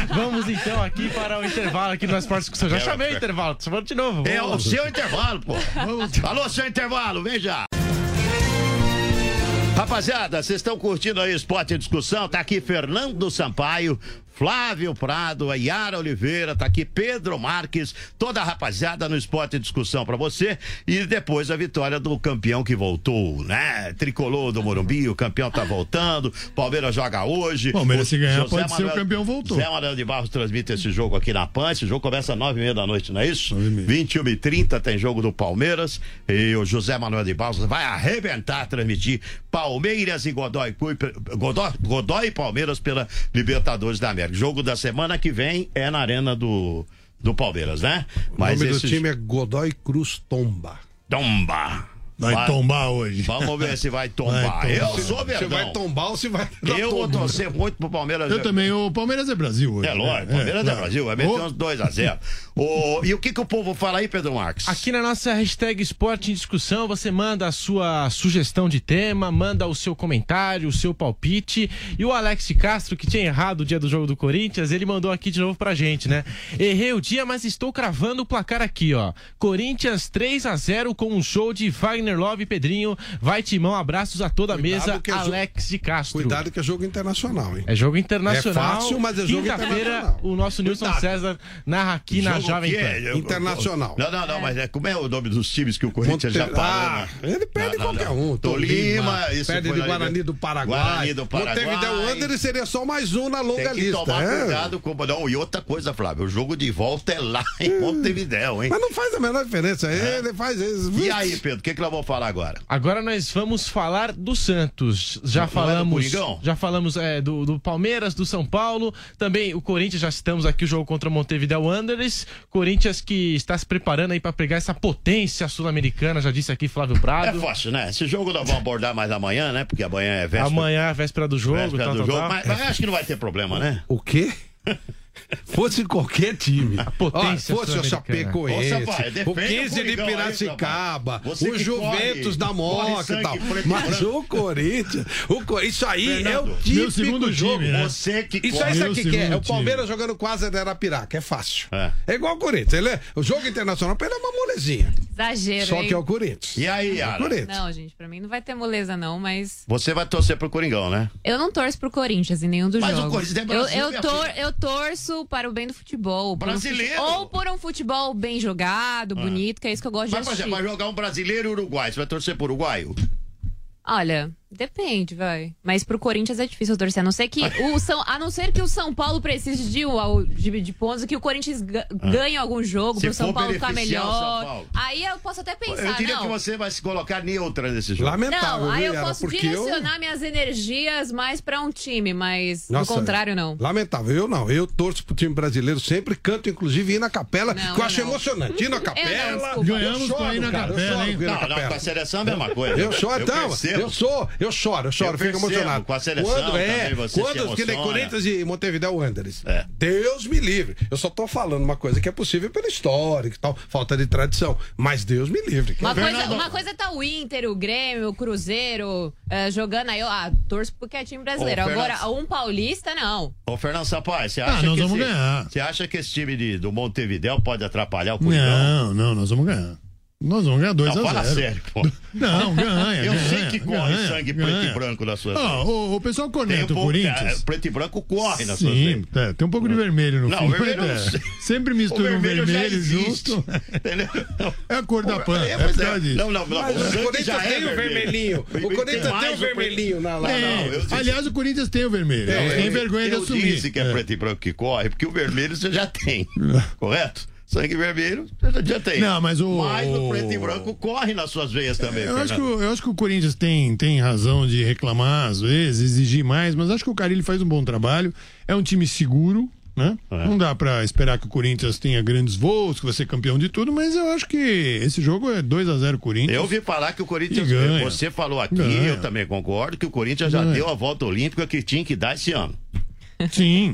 Vamos então aqui para o intervalo aqui no Esporte Discussão. Já chamei o intervalo, tô chamando de novo. É o seu intervalo, pô. Alô, seu intervalo, vem já. Rapaziada, vocês estão curtindo aí o Esporte em Discussão? Tá aqui Fernando Sampaio, Flávio Prado, a Yara Oliveira, tá aqui Pedro Marques, toda a rapaziada no Esporte em Discussão pra você. E depois a vitória do campeão que voltou, né? Tricolor do Morumbi, o campeão tá voltando, Palmeiras joga hoje. Palmeiras se ganhar José pode ser o campeão voltou. Zé Manuel de Barros transmite esse jogo aqui na PAN. Esse jogo começa às 9h30 da noite, não é isso? 21h30 tem jogo do Palmeiras e o José Manuel de Barros vai arrebentar, transmitir Palmeiras e Godoy e Palmeiras pela Libertadores da América. Jogo da semana que vem é na arena do Palmeiras, né? Mas o nome do time é Godoy Cruz Tomba. Vai tombar hoje. Vamos ver se vai tombar. Eu sou verdão. Se vai tombar ou se vai... Eu vou torcer muito pro Palmeiras. Eu também. O Palmeiras é Brasil hoje. É lógico, Palmeiras é Brasil. Vai meter uns 2-0. E o que o povo fala aí, Pedro Marques? Aqui na nossa hashtag Esporte em Discussão, você manda a sua sugestão de tema, manda o seu comentário, o seu palpite. E o Alex Castro, que tinha errado o dia do jogo do Corinthians, ele mandou aqui de novo pra gente, né? Errei o dia, mas estou cravando o placar aqui, ó. Corinthians 3-0 com um show de Wagner Love e Pedrinho. Vai, Timão, abraços a toda a mesa, Alex de Castro. Cuidado que é jogo internacional, hein? É jogo internacional. É fácil, mas é jogo internacional. Quinta-feira, o nosso Nilson César narra aqui na Jovem Pan. Internacional. Não, mas como é o nome dos times que o Corinthians já parou? Ele perde qualquer um. Tolima, perde de Guarani do Paraguai. Montevideo Wanderers seria só mais um na longa lista. Tem que tomar cuidado com... Não, e outra coisa, Flávio, o jogo de volta é lá em Montevideo, hein? Mas não faz a menor diferença. Ele faz isso. E aí, Pedro, o que nós vamos falar agora? Agora nós vamos falar do Santos. Já falamos do Palmeiras, do São Paulo, também o Corinthians, já citamos aqui o jogo contra o Montevideo Wanderers. Corinthians que está se preparando aí para pegar essa potência sul-americana, já disse aqui Flávio Prado. É fácil, né? Esse jogo nós vamos abordar mais amanhã, né? Porque amanhã é véspera. Amanhã é a véspera do jogo. Mas acho que não vai ter problema, né? O quê? Fosse qualquer time. A potência fosse o Chapecoense, o 15 de Piracicaba, o Juventus da Moca e tal. Mas o Corinthians, isso aí é o típico jogo. Time, né? Você que isso aí sabe o que é? É o Palmeiras jogando quase a Arapiraca, é fácil. É igual o Corinthians. O jogo internacional pela uma molezinha. Exagero, só que é o Corinthians. E aí, Yara? Não, gente, pra mim não vai ter moleza não, mas... Você vai torcer pro Coringão, né? Eu não torço pro Corinthians em nenhum dos jogos. Mas o Corinthians é Brasil, eu torço para o bem do futebol. Brasileiro? Ou por um futebol bem jogado, bonito, que é isso que eu gosto de assistir. Mas vai jogar um brasileiro e uruguai, você vai torcer pro uruguaio? Olha, depende, vai. Mas pro Corinthians é difícil torcer. A não ser que o São Paulo precise de pontos, que o Corinthians ganhe algum jogo pro São Paulo ficar melhor. Aí eu posso até pensar, eu diria que você vai se colocar neutra nesse jogo. Lamentável. Não, aí eu posso direcionar minhas energias mais pra um time, mas no contrário, não. Lamentável. Eu não. Eu torço pro time brasileiro sempre, canto, inclusive, ir na capela, que eu acho emocionante. Ir na capela. Ganhamos pra ir na capela, hein? Não, com a seleção é a mesma coisa. Eu choro, então. Eu choro, fico emocionado. Com a seleção quando que nem Corinthians e Montevideo Wanderers. Deus me livre. Eu só tô falando uma coisa que é possível pela história e tal, falta de tradição. Mas Deus me livre. Uma coisa tá o Inter, o Grêmio, o Cruzeiro jogando aí, torço porque é time brasileiro. Agora, um paulista, não. Ô, Fernando Sampaio, você acha que esse time do Montevideo pode atrapalhar o Coringão? Não, nós vamos ganhar. Nós vamos ganhar 2-0. Fala sério, pô. Não, ganha. Eu sei que corre sangue preto e branco nas suas veias. O pessoal corneta o Corinthians. Preto e branco corre nas suas veias. Sim, tem um pouco de vermelho no fundo. Vermelho sempre mistura um vermelho junto. Entendeu? É a cor da PAN. É por causa disso. Não. O Corinthians tem o vermelhinho. O Corinthians tem o vermelhinho lá. Aliás, o Corinthians tem o vermelho. Tem vergonha de assumir. Eu disse que é preto e branco que corre, porque o vermelho você já tem. Correto? Sangue vermelho, já tem. Não, mas o preto e branco corre nas suas veias também. Eu acho que o Corinthians tem razão de reclamar, às vezes, exigir mais, mas acho que o Carille faz um bom trabalho. É um time seguro, né? Não dá pra esperar que o Corinthians tenha grandes voos, que vai ser campeão de tudo, mas eu acho que esse jogo é 2-0 Corinthians. Eu ouvi falar que o Corinthians, você falou aqui, eu também concordo, que o Corinthians já deu a volta olímpica que tinha que dar esse ano. Sim.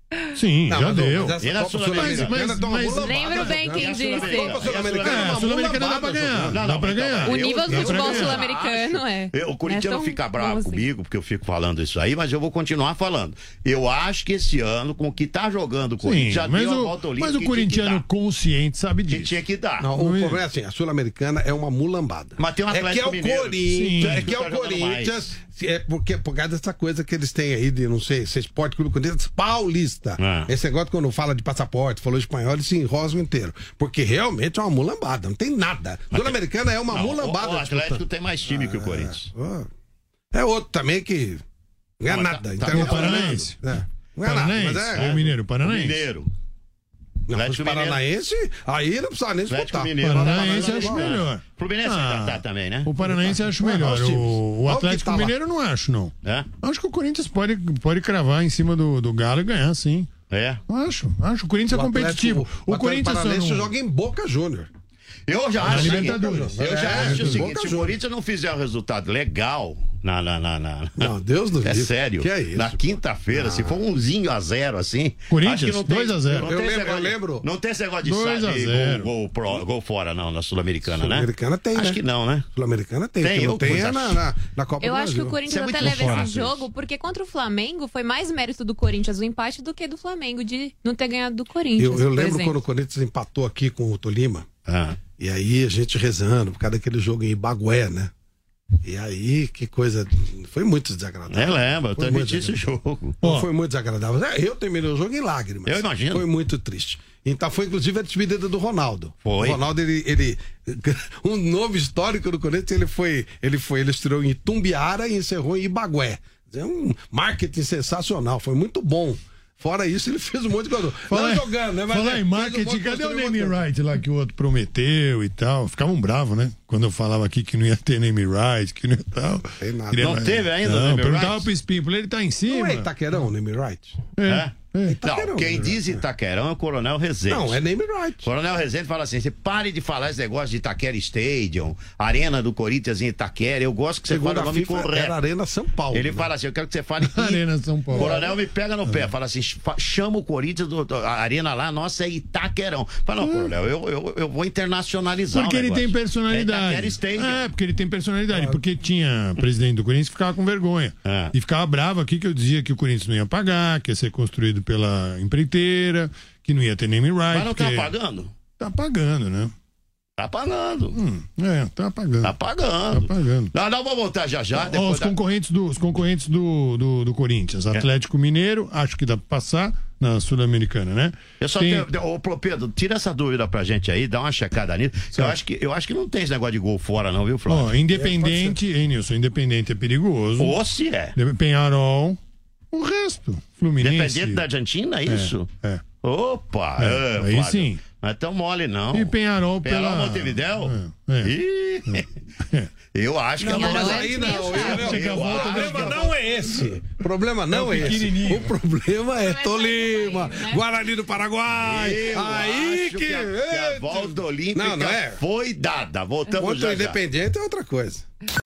Sim, já deu. Mas essa Copa Sul-Americana tá uma mulambada. Lembro bem quem disse. Copa Sul-Americana A Sul-Americana dá pra ganhar. Dá pra ganhar. O nível do futebol sul-americano é. O corintiano fica bravo assim. comigo, porque eu fico falando isso aí, mas eu vou continuar falando. Eu acho que esse ano, com o que tá jogando o Corinthians, já deu a volta olímpica. Mas o corintiano consciente sabe que disso. tinha que dar. Não, o problema é assim, a Sul-Americana é uma mulambada. Mas tem um Atlético Mineiro. É que é o Corinthians, por causa dessa coisa que eles têm aí de, não sei, ser Esporte Clube Corinthians Paulista. Esse negócio quando fala de passaporte, falou espanhol, eles se enrosam inteiro. Porque realmente é uma mulambada, não tem nada. Sul-Americana é uma mulambada. O Atlético tem mais time que o Corinthians. É outro também que não é nada. O Paranaense. Não é nada, mas é o Mineiro, Paranaense. Mineiro. Não, os Paranaense, aí não precisa nem disputar. O Paranaense acho melhor. Fluminense tá também, né? O Paranaense acho melhor. O Atlético Mineiro não acho, não. Acho que o Corinthians pode cravar em cima do Galo e ganhar, sim. Acho. O Corinthians é competitivo. O Corinthians Paranaense joga em Boca Júnior. Eu já acho o o seguinte, se o Corinthians não fizer um resultado legal Não, Deus do céu. É sério. Que é isso? Na quinta-feira, se for 1-0 assim. Corinthians, 2-0. Eu lembro. Não tem esse negócio de gol fora, não, na Sul-Americana, né? Sul-Americana tem, Acho que não, né? Sul-Americana tem. Tem, não tem na Copa do Brasil. Eu acho que o Corinthians até leva esse jogo, porque contra o Flamengo foi mais mérito do Corinthians o empate do que do Flamengo de não ter ganhado do Corinthians. Eu lembro quando o Corinthians empatou aqui com o Tolima. E aí a gente rezando por causa daquele jogo em Ibagué, né? E aí, que coisa. Foi muito desagradável. Eu lembro, eu transmiti esse jogo. Foi muito desagradável. Eu terminei o jogo em lágrimas. Eu imagino. Foi muito triste. Então foi inclusive a despedida do Ronaldo. Foi. O Ronaldo, ele um novo histórico do Corinthians, ele estreou em Itumbiara e encerrou em Ibagué. É um marketing sensacional, foi muito bom. Fora isso, ele fez um monte de coisa. Jogando, né? Falar em marketing, cadê o name right lá que o outro prometeu e tal? Ficavam bravos, né? Quando eu falava aqui que não ia ter name right, que não ia tal. Tem nada. Não teve ainda o name right? perguntava pro Espínculo, ele tá em cima. Não é Itaquerão o name right? Não, quem diz Itaquerão é o Coronel Rezende. Não, é name right. Coronel Rezende fala assim: você pare de falar esse negócio de Itaquera Stadium, Arena do Corinthians em Itaquera. Eu gosto que você fale o nome correto. Era Arena São Paulo. Ele fala assim: eu quero que você fale Arena São Paulo. Coronel me pega no pé, fala assim: chama o Corinthians, a Arena lá, nossa, é Itaquerão. Fala, não, Coronel, eu vou internacionalizar. Porque ele tem personalidade. É Itaquera Stadium. Porque ele tem personalidade. Porque tinha presidente do Corinthians que ficava com vergonha. E ficava bravo aqui que eu dizia que o Corinthians não ia pagar, que ia ser construído pela empreiteira, que não ia ter name right. Mas não tá pagando? Tá pagando, né? Tá pagando. Tá pagando. Tá pagando. Tá pagando. Não, vou voltar já. Os concorrentes do Corinthians. Atlético Mineiro, acho que dá pra passar na Sul-Americana, né? Eu só tenho. Ô, Pedro, tira essa dúvida pra gente aí, dá uma checada nisso. Eu acho que não tem esse negócio de gol fora, não, viu, Flávio? Independente, Nilson, Independente é perigoso. Ou se é. Penharol. O resto, Fluminense. Independente da Argentina, é isso? Opa! Aí sim. Não é tão mole, não. E Penharol pela... Montevidéu? Eu acho que mas aí não. O problema não é esse. O problema não é esse. O problema é Tolima, Guarani do Paraguai. Aí que a volta olímpica foi dada. Voltamos já. Independente é outra coisa.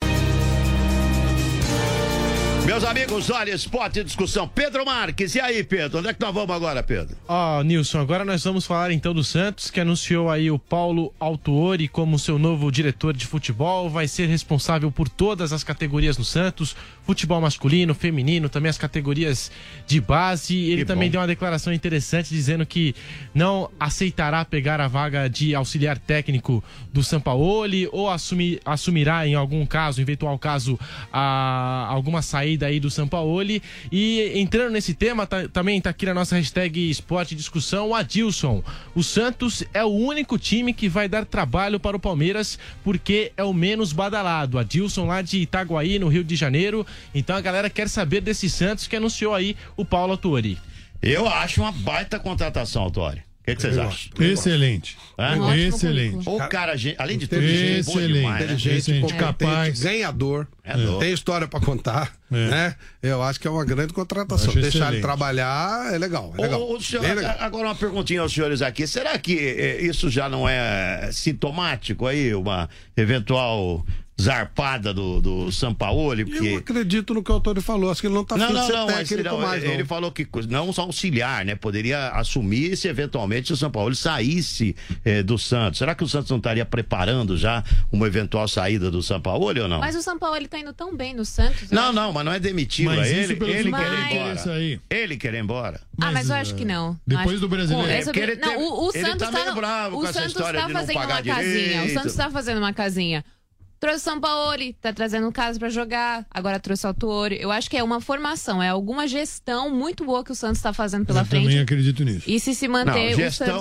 Meus amigos, olha, esporte e discussão. Pedro Marques, e aí, Pedro? Onde é que nós vamos agora, Pedro? Nilson, agora nós vamos falar então do Santos, que anunciou aí o Paulo Autuori como seu novo diretor de futebol. Vai ser responsável por todas as categorias no Santos, futebol masculino, feminino, também as categorias de base. Ele também deu uma declaração interessante dizendo que não aceitará pegar a vaga de auxiliar técnico do Sampaoli ou assumirá em algum caso, eventual caso, alguma saída aí do Sampaoli. E entrando nesse tema, também tá aqui na nossa hashtag Esporte Discussão, o Adilson. O Santos é o único time que vai dar trabalho para o Palmeiras porque é o menos badalado. Adilson lá de Itaguaí, no Rio de Janeiro. Então a galera quer saber desse Santos que anunciou aí o Paulo Autuori. Eu acho uma baita contratação, Autuori. O que vocês acham? Excelente. Excelente. O cara, além de tudo, excelente. Inteligente, capaz, ganhador, tem história pra contar, né? Eu acho que é uma grande contratação. Deixar ele trabalhar é legal. Agora uma perguntinha aos senhores aqui. Será que isso já não é sintomático aí? Uma eventual zarpada do Sampaoli, porque... Eu acredito no que o Autori falou, acho que ele não tá afim de ser técnico mais, não. Ele falou que não só auxiliar, né? Poderia assumir se eventualmente o Sampaoli saísse do Santos. Será que o Santos não estaria preparando já uma eventual saída do Sampaoli ou não? Mas o Sampaoli tá indo tão bem no Santos. Não, mas não é demitido. Ele quer ir embora. Ele quer ir embora. Mas eu acho que não. Depois do Brasileiro. O Santos tá meio bravo com essa história de não pagar direito. O Santos tá fazendo uma casinha. Trouxe o Sampaoli, tá trazendo um caso pra jogar, agora trouxe o Autori. Eu acho que é uma formação, é alguma gestão muito boa que o Santos tá fazendo pela frente. Eu também acredito nisso. E se manter...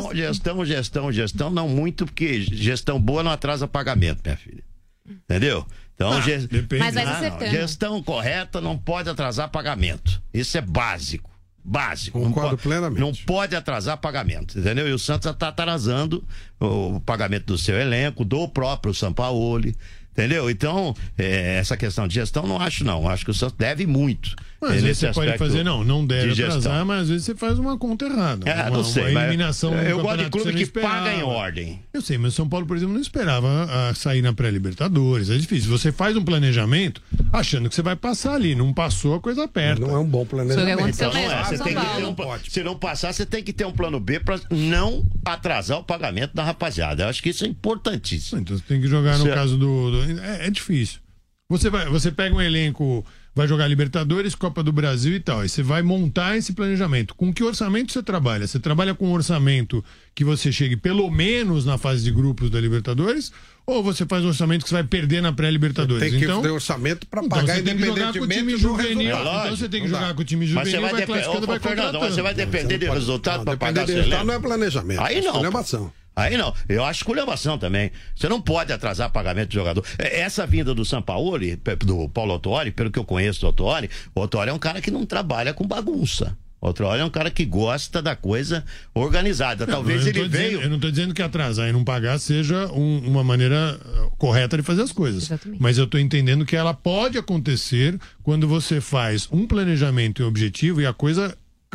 Gestão não muito, porque gestão boa não atrasa pagamento, minha filha. Entendeu? Então, depende. Mas vai se acertando. Gestão correta não pode atrasar pagamento. Isso é básico. Concordo plenamente. Não pode atrasar pagamento, entendeu? E o Santos está atrasando o pagamento do seu elenco, do próprio Sampaoli. Entendeu? Então, essa questão de gestão, não acho, não. Acho que o Santos deve muito. Mas às vezes você pode fazer, não deve atrasar, mas às vezes você faz uma conta errada. Não sei. Uma eliminação eu gosto de clube que paga em ordem. Eu sei, mas o São Paulo, por exemplo, não esperava sair na pré-Libertadores. É difícil. Você faz um planejamento achando que você vai passar ali. Não passou, a coisa aperta. Não é um bom planejamento. Então, se não passar, você tem que ter um plano B para não atrasar o pagamento da rapaziada. Eu acho que isso é importantíssimo. Então você tem que jogar no caso do... É difícil. Você pega um elenco, vai jogar Libertadores, Copa do Brasil e tal. Aí você vai montar esse planejamento. Com que orçamento você trabalha? Você trabalha com um orçamento que você chegue pelo menos na fase de grupos da Libertadores? Ou você faz um orçamento que você vai perder na pré-Libertadores? Tem que ter orçamento para pagar independentemente do juvenil. Então você tem que jogar com o time juvenil, vai classificando, vai contratando. Mas você vai depender do resultado para pagar seu elenco. Não é planejamento. Aí não. Esculhambação. Aí não, eu acho esculhambação também. Você não pode atrasar pagamento de jogador. Essa vinda do Sampaoli, do Paulo Autori, pelo que eu conheço do Autori, o Autori é um cara que não trabalha com bagunça. O Autori é um cara que gosta da coisa organizada. Talvez ele veio... Eu não estou dizendo que atrasar e não pagar seja uma maneira correta de fazer as coisas. Exatamente. Mas eu estou entendendo que ela pode acontecer quando você faz um planejamento e objetivo e a coisa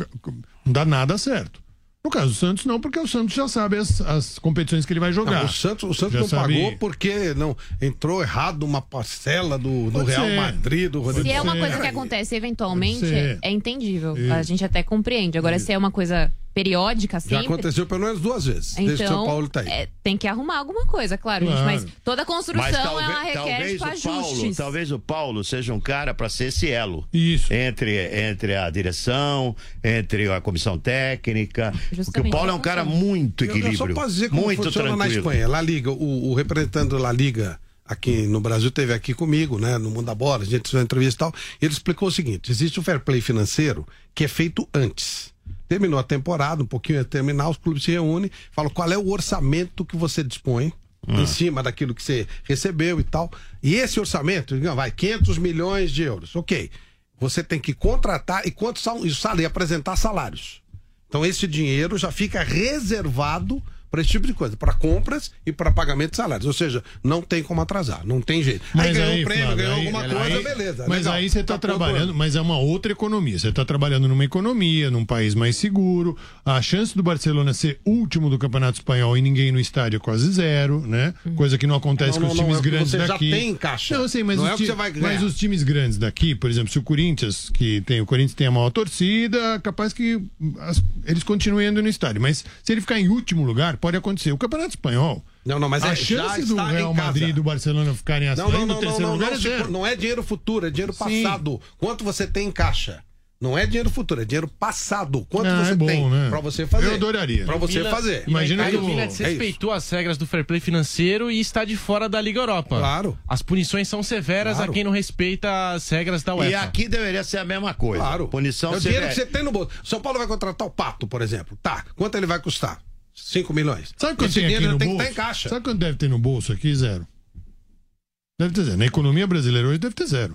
não dá nada certo. No caso do Santos, não, porque o Santos já sabe as competições que ele vai jogar. Não, o Santos não pagou porque não entrou errado uma parcela do Real Madrid, do Rodrigo. Se é uma coisa que acontece eventualmente, é entendível. A gente até compreende. Agora, se é uma coisa periódica sempre... Já aconteceu pelo menos 2 vezes, desde que o São Paulo tá aí. Tem que arrumar alguma coisa, claro. Gente, mas toda construção ela requer ajustes. Talvez o Paulo seja um cara para ser esse elo. Isso. Entre a direção, entre a comissão técnica. Porque o Paulo é um cara muito equilíbrio. Só posso dizer como muito funciona tranquilo. Na Espanha. La Liga, o representante da La Liga aqui no Brasil esteve aqui comigo, né, no Mundo da Bola, a gente fez uma entrevista e tal. Ele explicou o seguinte: existe o fair play financeiro que é feito antes. Terminou a temporada, um pouquinho antes de terminar, os clubes se reúnem, falam qual é o orçamento que você dispõe em cima daquilo que você recebeu e tal. E esse orçamento, vai, 500 milhões de euros. Ok. Você tem que contratar e quantos são isso e apresentar salários. Então esse dinheiro já fica reservado para esse tipo de coisa, para compras e para pagamento de salários. Ou seja, não tem como atrasar, não tem jeito. Mas aí ganhou um prêmio, Flávio, ganhou alguma coisa, beleza. Mas legal, aí você está trabalhando, mas é uma outra economia. Você está trabalhando numa economia, num país mais seguro. A chance do Barcelona ser último do Campeonato Espanhol e ninguém no estádio é quase zero, né? Coisa que não acontece com os times grandes você daqui. Você já tem caixa. Não, sei, mas, mas os times grandes daqui, por exemplo, se o Corinthians, o Corinthians tem a maior torcida, capaz que eles continuem indo no estádio. Mas se ele ficar em último lugar, pode acontecer. O Campeonato Espanhol, mas a chance do Real Madrid e do Barcelona ficarem assim no terceiro lugar é zero. Não é dinheiro futuro, é dinheiro passado. Quanto você tem em caixa? Não é dinheiro futuro, é dinheiro passado. Quanto você tem pra você fazer? Eu adoraria. Pra você fazer. Imagina que o Vila respeitou as regras do fair play financeiro e está de fora da Liga Europa. Claro. As punições são severas a quem não respeita as regras da UEFA. E aqui deveria ser a mesma coisa. Claro. Punição é o dinheiro que você tem no bolso. São Paulo vai contratar o Pato, por exemplo. Tá. Quanto ele vai custar? 5 milhões. Sabe quanto tem aqui no bolso? Que estar em caixa. Sabe quanto deve ter no bolso aqui? Zero. Deve ter zero. Na economia brasileira hoje deve ter zero.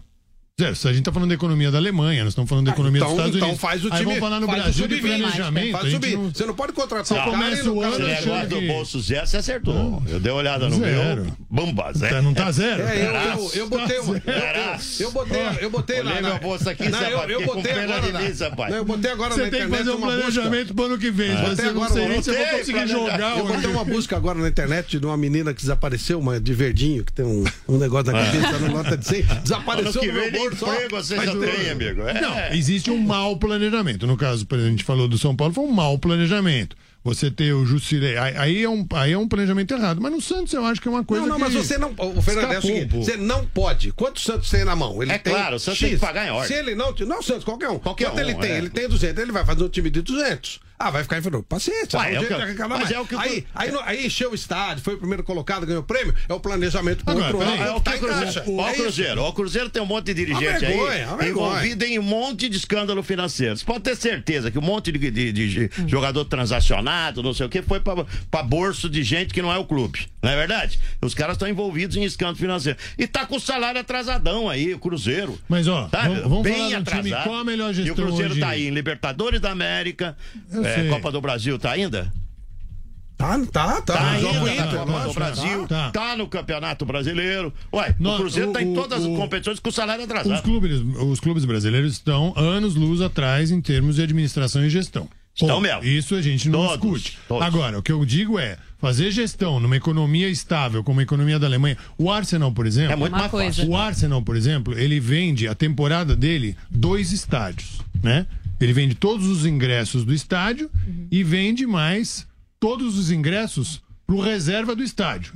Se a gente tá falando da economia da Alemanha, nós estamos falando da economia dos Estados Unidos. Então faz o time. Aí vamos falar no Brasil de planejamento. Faz subir. Você não pode contratar o cara e o ano. Esse negócio do bolso zero, você acertou. Eu dei uma olhada no meu. Bomba, zero. Não tá zero? Eu botei uma. Eu botei lá. Meu bolso aqui, eu botei agora. Eu botei agora na internet. Você tem que fazer um planejamento pro ano que vem. Você não sei se eu vou conseguir jogar. Eu botei uma busca agora na internet de uma menina que desapareceu, uma de verdinho, que tem um negócio na cabeça, não nota de 100. Desapareceu no meu bolso. Você já tem, amigo. Não, existe um mau planejamento. No caso, a gente falou do São Paulo, foi um mau planejamento. Você ter o Jusilei, aí é um planejamento errado. Mas no Santos eu acho que é uma coisa mas você não... O Fernando, é o seguinte, você não pode. Quanto o Santos tem na mão? Ele tem claro, o Santos tem que pagar em ordem. Se ele não... Não, Santos, qualquer um. Quanto ele tem? Ele tem 200, ele vai fazer um time de 200. Vai ficar inferior. Paciência. Aí encheu o estádio, foi o primeiro colocado, ganhou o prêmio. É o planejamento pro outro ano. O Cruzeiro tem um monte de dirigente aí envolvido em um monte de escândalo financeiro. Você pode ter certeza que um monte de jogador transacionado, não sei o que, foi pra bolso de gente que não é o clube. Não é verdade? Os caras estão envolvidos em escândalo financeiro. E tá com o salário atrasadão aí, o Cruzeiro. Mas vamos bem falar atrasado. Time, qual a melhor gestão e o Cruzeiro hoje? Tá aí em Libertadores da América. Copa do Brasil tá ainda? Tá ainda na Copa do Brasil, tá no Campeonato Brasileiro. O Cruzeiro tá em todas as competições com o salário atrasado. Os clubes brasileiros estão anos-luz atrás em termos de administração e gestão. Estão mesmo. Isso a gente não discute. Agora, o que eu digo é fazer gestão numa economia estável como a economia da Alemanha. O Arsenal, por exemplo, é muito mais fácil. O Arsenal, por exemplo, ele vende a temporada dele 2 estádios, né? Ele vende todos os ingressos do estádio e vende mais todos os ingressos pro reserva do estádio.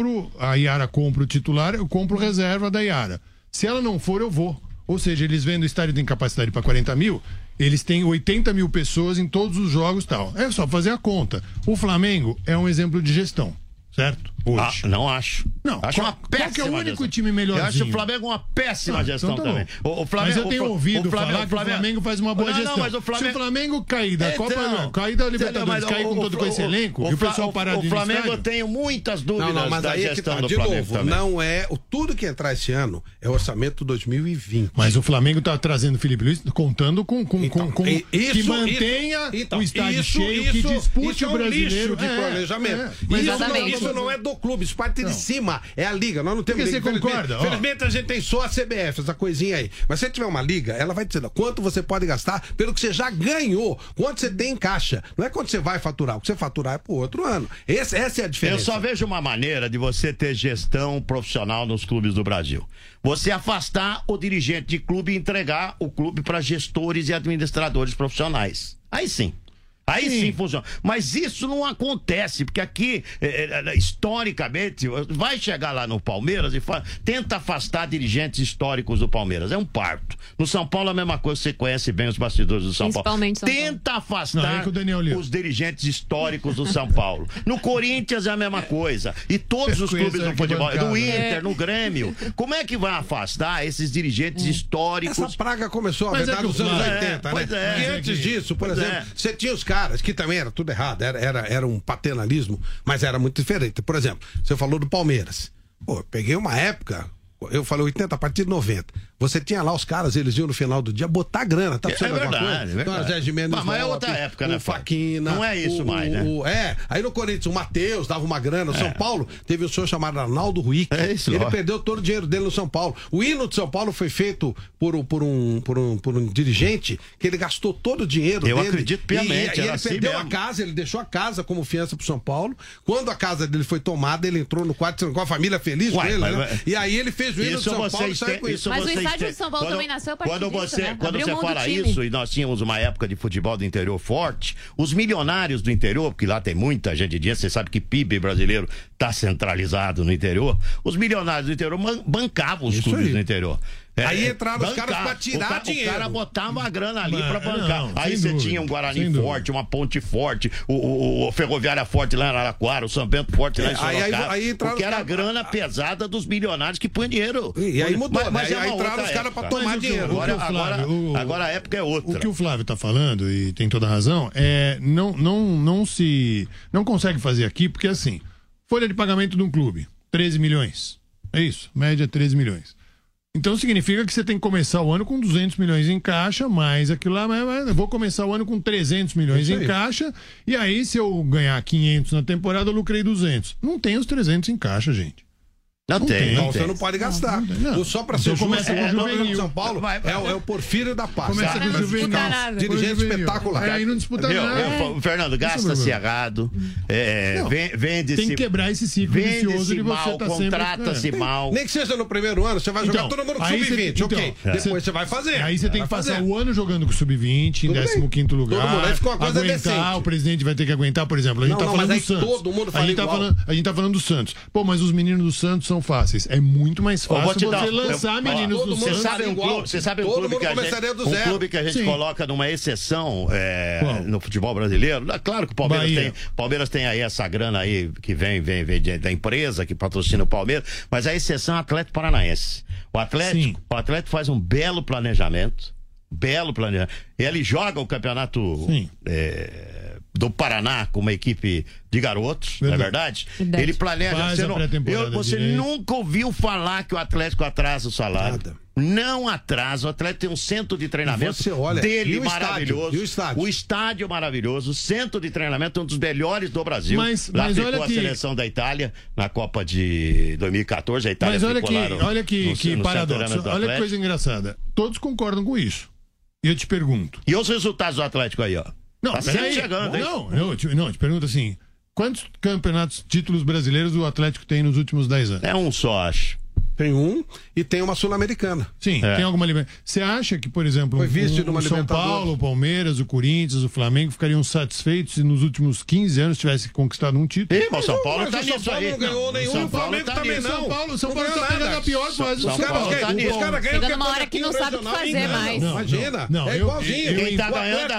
A Iara compra o titular, eu compro o reserva da Iara. Se ela não for, eu vou. Ou seja, eles vendem o estádio tem capacidade para 40 mil, eles têm 80 mil pessoas em todos os jogos e tal. É só fazer a conta. O Flamengo é um exemplo de gestão. Certo? Hoje. Não acho. Não, acho uma péssima qual que é o único gestão. time melhorzinho? Eu acho o Flamengo uma péssima gestão então também. O Flamengo, mas eu tenho ouvido falar que o Flamengo faz uma boa gestão. Mas o Flamengo... Se o Flamengo cair da Copa, cair da Libertadores, cair com todo esse elenco, e o pessoal parar de ir no estádio... O Flamengo eu tenho muitas dúvidas mas da aí gestão do de Flamengo novo, também. não é... Tudo que entrar esse ano é orçamento 2020. Mas o Flamengo tá trazendo o Felipe Luiz contando com que mantenha o estádio cheio, que dispute o brasileiro. Lixo de planejamento. Isso não é do clube, isso parte de cima. É a liga, nós não temos liga. Você concorda? Infelizmente a gente tem só a CBF, essa coisinha aí. Mas se você tiver uma liga, ela vai dizendo quanto você pode gastar pelo que você já ganhou, quanto você tem em caixa. Não é quanto você vai faturar, o que você faturar é pro outro ano. Essa é a diferença. Eu só vejo uma maneira de você ter gestão profissional nos clubes do Brasil. Você afastar o dirigente de clube e entregar o clube para gestores e administradores profissionais. Aí sim funciona. Mas isso não acontece, porque aqui, historicamente, vai chegar lá no Palmeiras e tenta afastar dirigentes históricos do Palmeiras. É um parto. No São Paulo, a mesma coisa, você conhece bem os bastidores do São Paulo. Tenta afastar os dirigentes históricos do São Paulo. No Corinthians é a mesma coisa. E todos os clubes do futebol, do Inter, no Grêmio. Como é que vai afastar esses dirigentes históricos? Essa praga começou a verdade nos anos 80, né? E antes disso, por exemplo, você tinha os caras que também era tudo errado, era um paternalismo, mas era muito diferente. Por exemplo, você falou do Palmeiras. Pô, eu peguei uma época, eu falei 80 a partir de 90. Você tinha lá os caras, eles iam no final do dia botar grana, tá precisando de alguma coisa? É verdade. Zé Gimenez, mas é outra época, né? O Faquina. Não é isso mais, né? Aí no Corinthians, o Matheus dava uma grana. O São Paulo teve um senhor chamado Arnaldo Ruick. Ele perdeu todo o dinheiro dele no São Paulo. O hino de São Paulo foi feito por um dirigente que ele gastou todo o dinheiro dele. Eu acredito piamente. E ele perdeu a casa, ele deixou a casa como fiança pro São Paulo. Quando a casa dele foi tomada, ele entrou no quarto com a família feliz com ele, né? E aí ele fez o hino de São Paulo e saiu com isso. Mas o estádio de São Paulo também nasceu a partir disso, né? Quando você fala isso, e nós tínhamos uma época de futebol do interior forte, os milionários do interior, porque lá tem muita gente de dinheiro, você sabe que PIB brasileiro está centralizado no interior, os milionários do interior bancavam os clubes do interior. Aí entraram os caras pra tirar dinheiro. O cara botava a grana ali pra bancar. Aí você tinha um Guarani forte, uma Ponte forte, o Ferroviária forte lá em Araraquara, o São Bento forte lá em Sorocaba. Porque era a grana pesada dos milionários que põem dinheiro. E aí mudou, mas aí entraram os caras pra tomar dinheiro. Agora a época é outra. O que o Flávio tá falando, e tem toda a razão, não consegue fazer aqui, porque assim, folha de pagamento de um clube, 13 milhões. É isso, média 13 milhões. Então significa que você tem que começar o ano com 200 milhões em caixa, mais aquilo lá, mas eu vou começar o ano com 300 milhões em caixa, e aí se eu ganhar 500 na temporada, eu lucrei 200. Não tem os 300 em caixa, gente. Não tem. Então você não pode gastar. Não. Só para ser começa com o juvenil. São Paulo é o Porfírio da Paz. Começa com o juvenil. Dirigente espetacular. Aí não disputa nada. Fernando, gasta-se errado. Vende-se. Tem que quebrar esse ciclo vicioso de você mal, contrata-se mal. Nem que seja no primeiro ano, você vai jogar todo mundo com sub-20, ok. Depois você vai fazer. Aí você tem que passar o ano jogando com sub-20, em 15º lugar. Todo mundo, aí fica uma coisa decente. O presidente vai ter que aguentar, por exemplo. A gente tá falando do Santos. Todo mundo fala a gente tá falando do Santos. Pô, mas os meninos do Santos são fáceis. É muito mais fácil você lançar meninos do Santos. Você sabe um clube que a gente coloca numa exceção no futebol brasileiro? Claro que o Palmeiras tem aí essa grana aí que vem da empresa que patrocina o Palmeiras, mas a exceção é o Atlético Paranaense. O Atlético faz um belo planejamento. Ele joga o campeonato do Paraná com uma equipe de garotos, não é verdade? Ele planeja. Você nunca ouviu falar que o Atlético atrasa o salário. Nada. Não atrasa. O Atlético tem um centro de treinamento dele maravilhoso. O estádio maravilhoso. O centro de treinamento é um dos melhores do Brasil. Lá ficou a seleção da Itália na Copa de 2014. A Itália ficou lá olha que paradoxo. Olha que coisa engraçada. Todos concordam com isso. E eu te pergunto. E os resultados do Atlético aí, ó? Não, tá sempre chegando, hein? Não, te pergunto assim, quantos títulos brasileiros o Atlético tem nos últimos 10 anos? É um só, acho. Tem um e tem uma Sul-Americana. Tem alguma libertadores. Você acha que, por exemplo, o São Paulo, o Palmeiras, o Corinthians, o Flamengo ficariam satisfeitos se nos últimos 15 anos tivesse conquistado um título? Mas o São Paulo tá nisso aí. Não ganhou nenhum, o Flamengo também não. O São Paulo tá pegando a pior fase do São Paulo. Os caras ganham chegando uma hora que não sabe o que fazer mais. Imagina, é igualzinho. Quem tá ganhando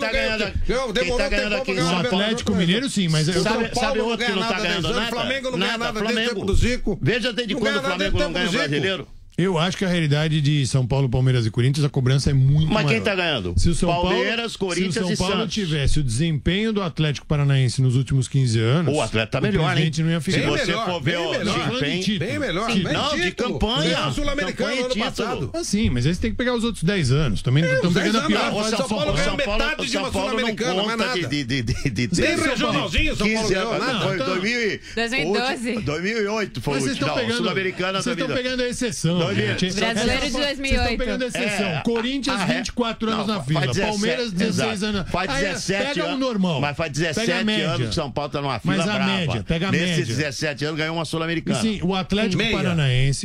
aqui em São Paulo? O Atlético Mineiro, sim, mas sabe outro que não tá ganhando nada? O Flamengo não ganha nada desde o tempo do Zico. Veja desde quando o Flamengo não ganha o brasileiro. Eu acho que a realidade de São Paulo, Palmeiras e Corinthians, a cobrança é muito maior. Mas quem tá ganhando? Se o São Palmeiras, Corinthians e Santos. Se o São Paulo tivesse o desempenho do Atlético Paranaense nos últimos 15 anos... O Atlético tá melhor, hein? Não ia ficar. Se você for ver o desempenho... Bem melhor. Não, de campanha. O Sul-Americano ano passado. Sim, mas aí você tem que pegar os outros 10 anos. Também estão pegando a pior fase. O São Paulo ganhou metade de uma Sul-Americana, mas nada. Nem regionalzinho, São Paulo ganhou nada. Foi 2012. 2008 foi o último. Sul-Americana. Vocês estão pegando a exceção. Brasileiro de 2008. Vocês estão pegando a exceção. Corinthians, 24 anos na fila. Palmeiras, 16 anos. Faz 17 anos. Normal. Mas faz 17 anos que São Paulo tá numa fila brava. Média, pega a média. Nesses 17 anos ganhou uma Sul-Americana. Sim, o Atlético Paranaense,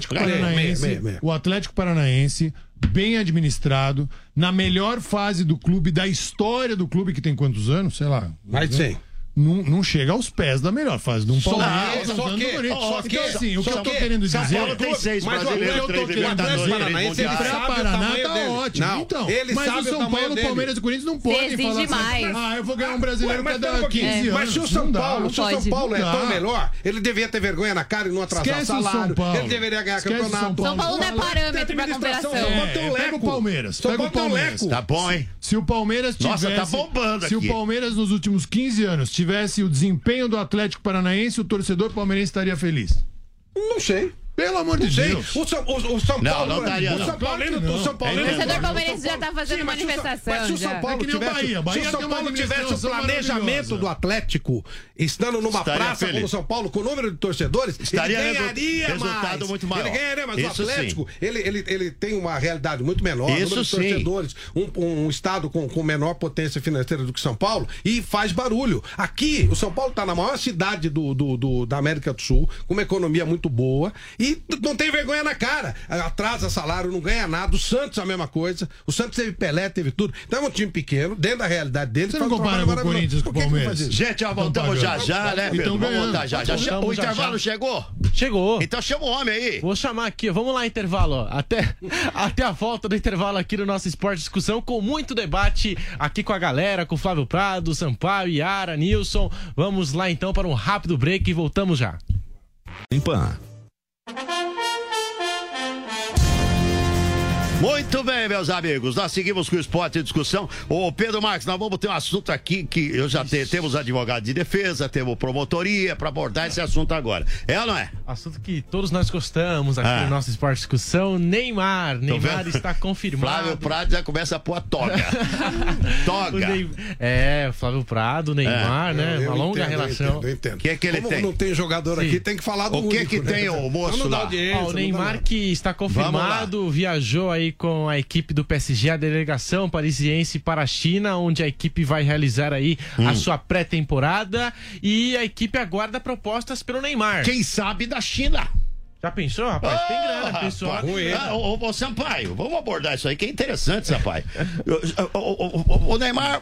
o Atlético Paranaense, bem administrado, na melhor fase do clube, da história do clube, que tem quantos anos? Sei lá. Mais de 100. Não chega aos pés da melhor fase de um Palmeiras. Só que assim, o que eu tô querendo dizer... São Paulo tem 6 brasileiros, 3 Libertadores, Paranaense, ele pra Paraná tá ótimo. Não, então, ele mas sabe o São Paulo, o Palmeiras e o Corinthians não podem falar assim, eu vou ganhar um brasileiro cada 15 anos. Mas se o São Paulo é tão melhor, ele devia ter vergonha na cara e não atrasar salário. Ele deveria ganhar campeonato. São Paulo não é parâmetro pra comparação. Pega o Palmeiras. Pega o Palmeiras. Tá bom, hein? Se o Palmeiras tivesse... Nossa, tá bombando aqui. Se o Palmeiras nos últimos 15 anos tivesse o desempenho do Atlético Paranaense, o torcedor palmeirense estaria feliz? Não sei. Pelo amor de Deus. O São Paulo não daria, não. O São Paulino. O torcedor palmeirense já tá fazendo manifestação. Mas se o São Paulo tivesse o planejamento do Atlético, estando numa praça como o São Paulo, com o número de torcedores, ele ganharia mais. Muito maior. Ele ganharia mais. O Atlético, ele tem uma realidade muito menor, número de torcedores, um estado com menor potência financeira do que São Paulo, e faz barulho. Aqui, o São Paulo está na maior cidade da América do Sul, com uma economia muito boa, e não tem vergonha na cara. Atrasa salário, não ganha nada. O Santos a mesma coisa. O Santos teve Pelé, teve tudo. Então é um time pequeno, dentro da realidade dele. Você não compara com o Corinthians com o Palmeiras? Gente, ó, voltamos já, né, Pedro? Então, vamos voltar já. O intervalo chegou? Chegou. Então chama o homem aí. Vou chamar aqui, vamos lá, intervalo. Ó. Até a volta do intervalo aqui no nosso Esporte Discussão, com muito debate aqui com a galera, com Flávio Prado, Sampaio, Yara, Nilson. Vamos lá então para um rápido break e voltamos já. Em Pan. Muito bem, meus amigos, nós seguimos com o Esporte em Discussão. Ô Pedro Marques, nós vamos ter um assunto aqui que eu já temos advogado de defesa, temos promotoria para abordar esse assunto agora. É ou não é? Assunto que todos nós gostamos aqui no nosso Esporte em Discussão. Neymar está confirmado. Flávio Prado já começa a pôr a toga. Toga. O Flávio Prado, Neymar, né? Uma longa relação. Eu entendo. O que é que ele Como tem? Não tem jogador aqui, tem que falar do O que que tem o moço lá? O Neymar que está confirmado, viajou aí com a equipe do PSG, a delegação parisiense para a China, onde a equipe vai realizar aí a sua pré-temporada e a equipe aguarda propostas pelo Neymar. Quem sabe da China? Já pensou, rapaz? Tem grana, pessoal. Ô Sampaio, vamos abordar isso aí, que é interessante, Sampaio. O Neymar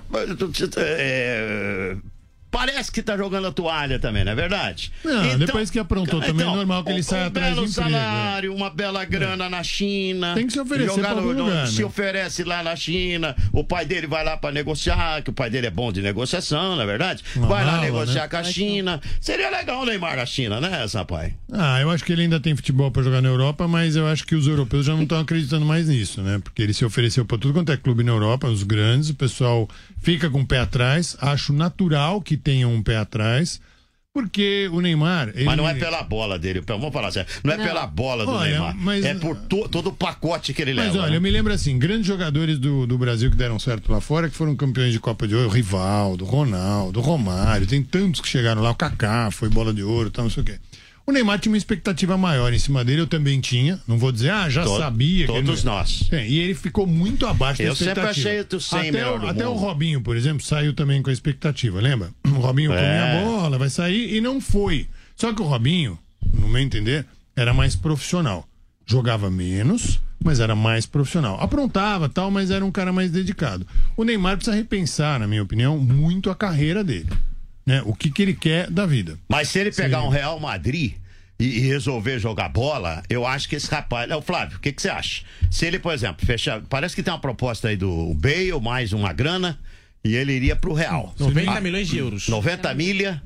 parece que tá jogando a toalha também, não é verdade? Não, então, depois que aprontou também é normal que ele saia atrás de emprego. Um belo salário, uma bela grana na China. Tem que se oferecer pra algum lugar, se né? oferece lá na China, o pai dele vai lá pra negociar, que o pai dele é bom de negociação, não é verdade? Vai lá negociar, né, com a China. Seria legal o Neymar na China, né, Sampaio? Eu acho que ele ainda tem futebol pra jogar na Europa, mas eu acho que os europeus já não estão acreditando mais nisso, né? Porque ele se ofereceu pra tudo quanto é clube na Europa, os grandes, o pessoal fica com o pé atrás. Acho natural que tenham um pé atrás, porque o Neymar... Mas não é pela bola dele, vamos falar sério. Não é pela bola do Neymar, é por todo o pacote que ele leva. Mas olha, eu me lembro assim, grandes jogadores do Brasil que deram certo lá fora, que foram campeões de Copa de Ouro, Rivaldo, Ronaldo, Romário, tem tantos que chegaram lá, o Kaká foi bola de ouro, tal, não sei o quê. O Neymar tinha uma expectativa maior em cima dele, eu também tinha. Não vou dizer, sabia. Todos nós. E ele ficou muito abaixo da expectativa. Eu sempre achei o 100 melhor do até mundo. o Robinho, por exemplo, saiu também com a expectativa, lembra? O Robinho comia a bola, vai sair, e não foi. Só que o Robinho, no meu entender, era mais profissional. Jogava menos, mas era mais profissional. Aprontava, tal, mas era um cara mais dedicado. O Neymar precisa repensar, na minha opinião, muito a carreira dele. Né? O que ele quer da vida. Mas se ele pegar um Real Madrid e resolver jogar bola, eu acho que esse rapaz... Flávio, o que você acha? Se ele, por exemplo, fechar... Parece que tem uma proposta aí do Bale, mais uma grana, e ele iria pro Real. 90 milhões de euros. 90 milha,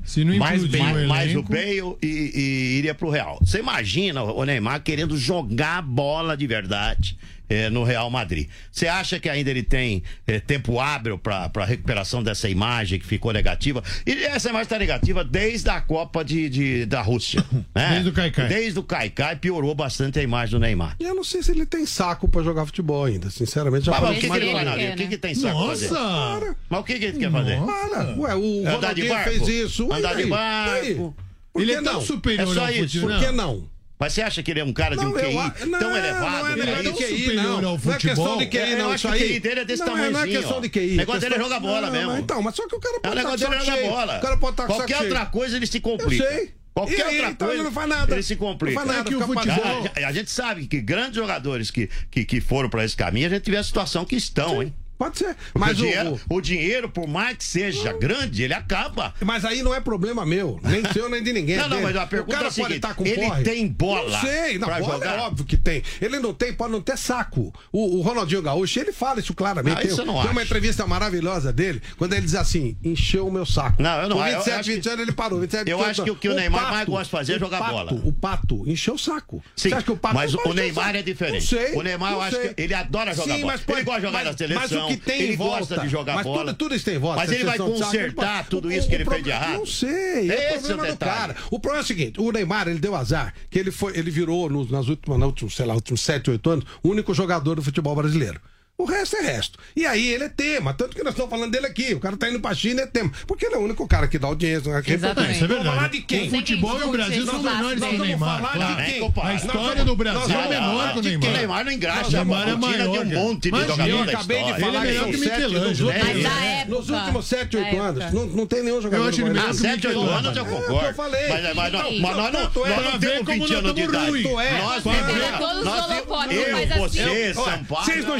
mais o Bale e iria pro Real. Você imagina o Neymar querendo jogar bola de verdade no Real Madrid. Você acha que ainda ele tem tempo hábil para recuperação dessa imagem que ficou negativa? E essa imagem está negativa desde a Copa da Rússia. Né? Desde o Kaikai. Desde o Kaikai piorou bastante a imagem do Neymar. E eu não sei se ele tem saco para jogar futebol ainda, sinceramente. Mas o que ele vai fazer? O que tem saco pra fazer? Mas o que ele quer fazer? Ué, o Ronaldinho fez isso. Andar de barco. Ele é tão superior ao futebol. Por que não? Mas você acha que ele é um cara de um QI tão elevado? Não é QI, não. Não é questão de QI, não. Eu acho que o QI dele é desse tamanhozinho. Não é questão de QI. O negócio dele é jogar bola mesmo. Então, mas só que o cara pode estar com saco cheio. O cara pode estar com saco cheio. Qualquer outra coisa ele se complica. Eu sei. Qualquer outra coisa ele não faz nada. Ele se complica. Não faz nada. É que o futebol... A gente sabe que grandes jogadores que foram para esse caminho, a gente vê a situação que estão, hein? Pode ser. Mas o dinheiro, por mais que seja grande, ele acaba. Mas aí não é problema meu, nem seu, nem de ninguém. Não, mas a pergunta o cara é a seguinte, pode estar com ele tem bola. Não sei, na bola jogar? é óbvio que tem. Ele não tem, pode não ter saco. O Ronaldinho Gaúcho, ele fala isso claramente. Isso eu não tem acho. uma entrevista maravilhosa dele, quando ele diz assim, encheu o meu saco. Não, eu não acho. Com 27, 20 anos ele parou. 27, eu acho que o que o Neymar mais gosta de fazer é jogar bola. O Pato encheu o saco. Sim, você acha que o Pato mas o Neymar é diferente. Não sei, o Neymar, eu acho que ele adora jogar bola. Ele gosta de jogar na seleção. Mas o que tem ele em volta, gosta de jogar bola. Tudo isso tem volta. Mas ele vai consertar tudo isso que ele fez de errado? Não sei. É o problema do cara. O problema é o seguinte: o Neymar, ele deu azar, que ele virou, nos últimos 7, 8 anos, o único jogador do futebol brasileiro. O resto é resto. E aí ele é tema. Tanto que nós estamos falando dele aqui. O cara tá indo pra China, é tema. Porque ele é o único cara que dá audiência. Exatamente. Isso é verdade. Vamos falar de quem? O futebol e o Brasil são menores que o Neymar. Claro. A história do Brasil é menor que o Neymar. O Neymar não engraxa a rotina de um monte de jogador Eu da acabei de história. falar Ele é melhor que Michelangelo. Mas na época... Nos últimos 7, 8 anos, não tem nenhum jogador. Eu acho ele melhor que 7, 8 anos eu concordo. eu falei. Mas nós não temos 20 anos de idade. Nós Todos os holofotes, eu, mas assim... você, Sampaio. Vocês não escutam?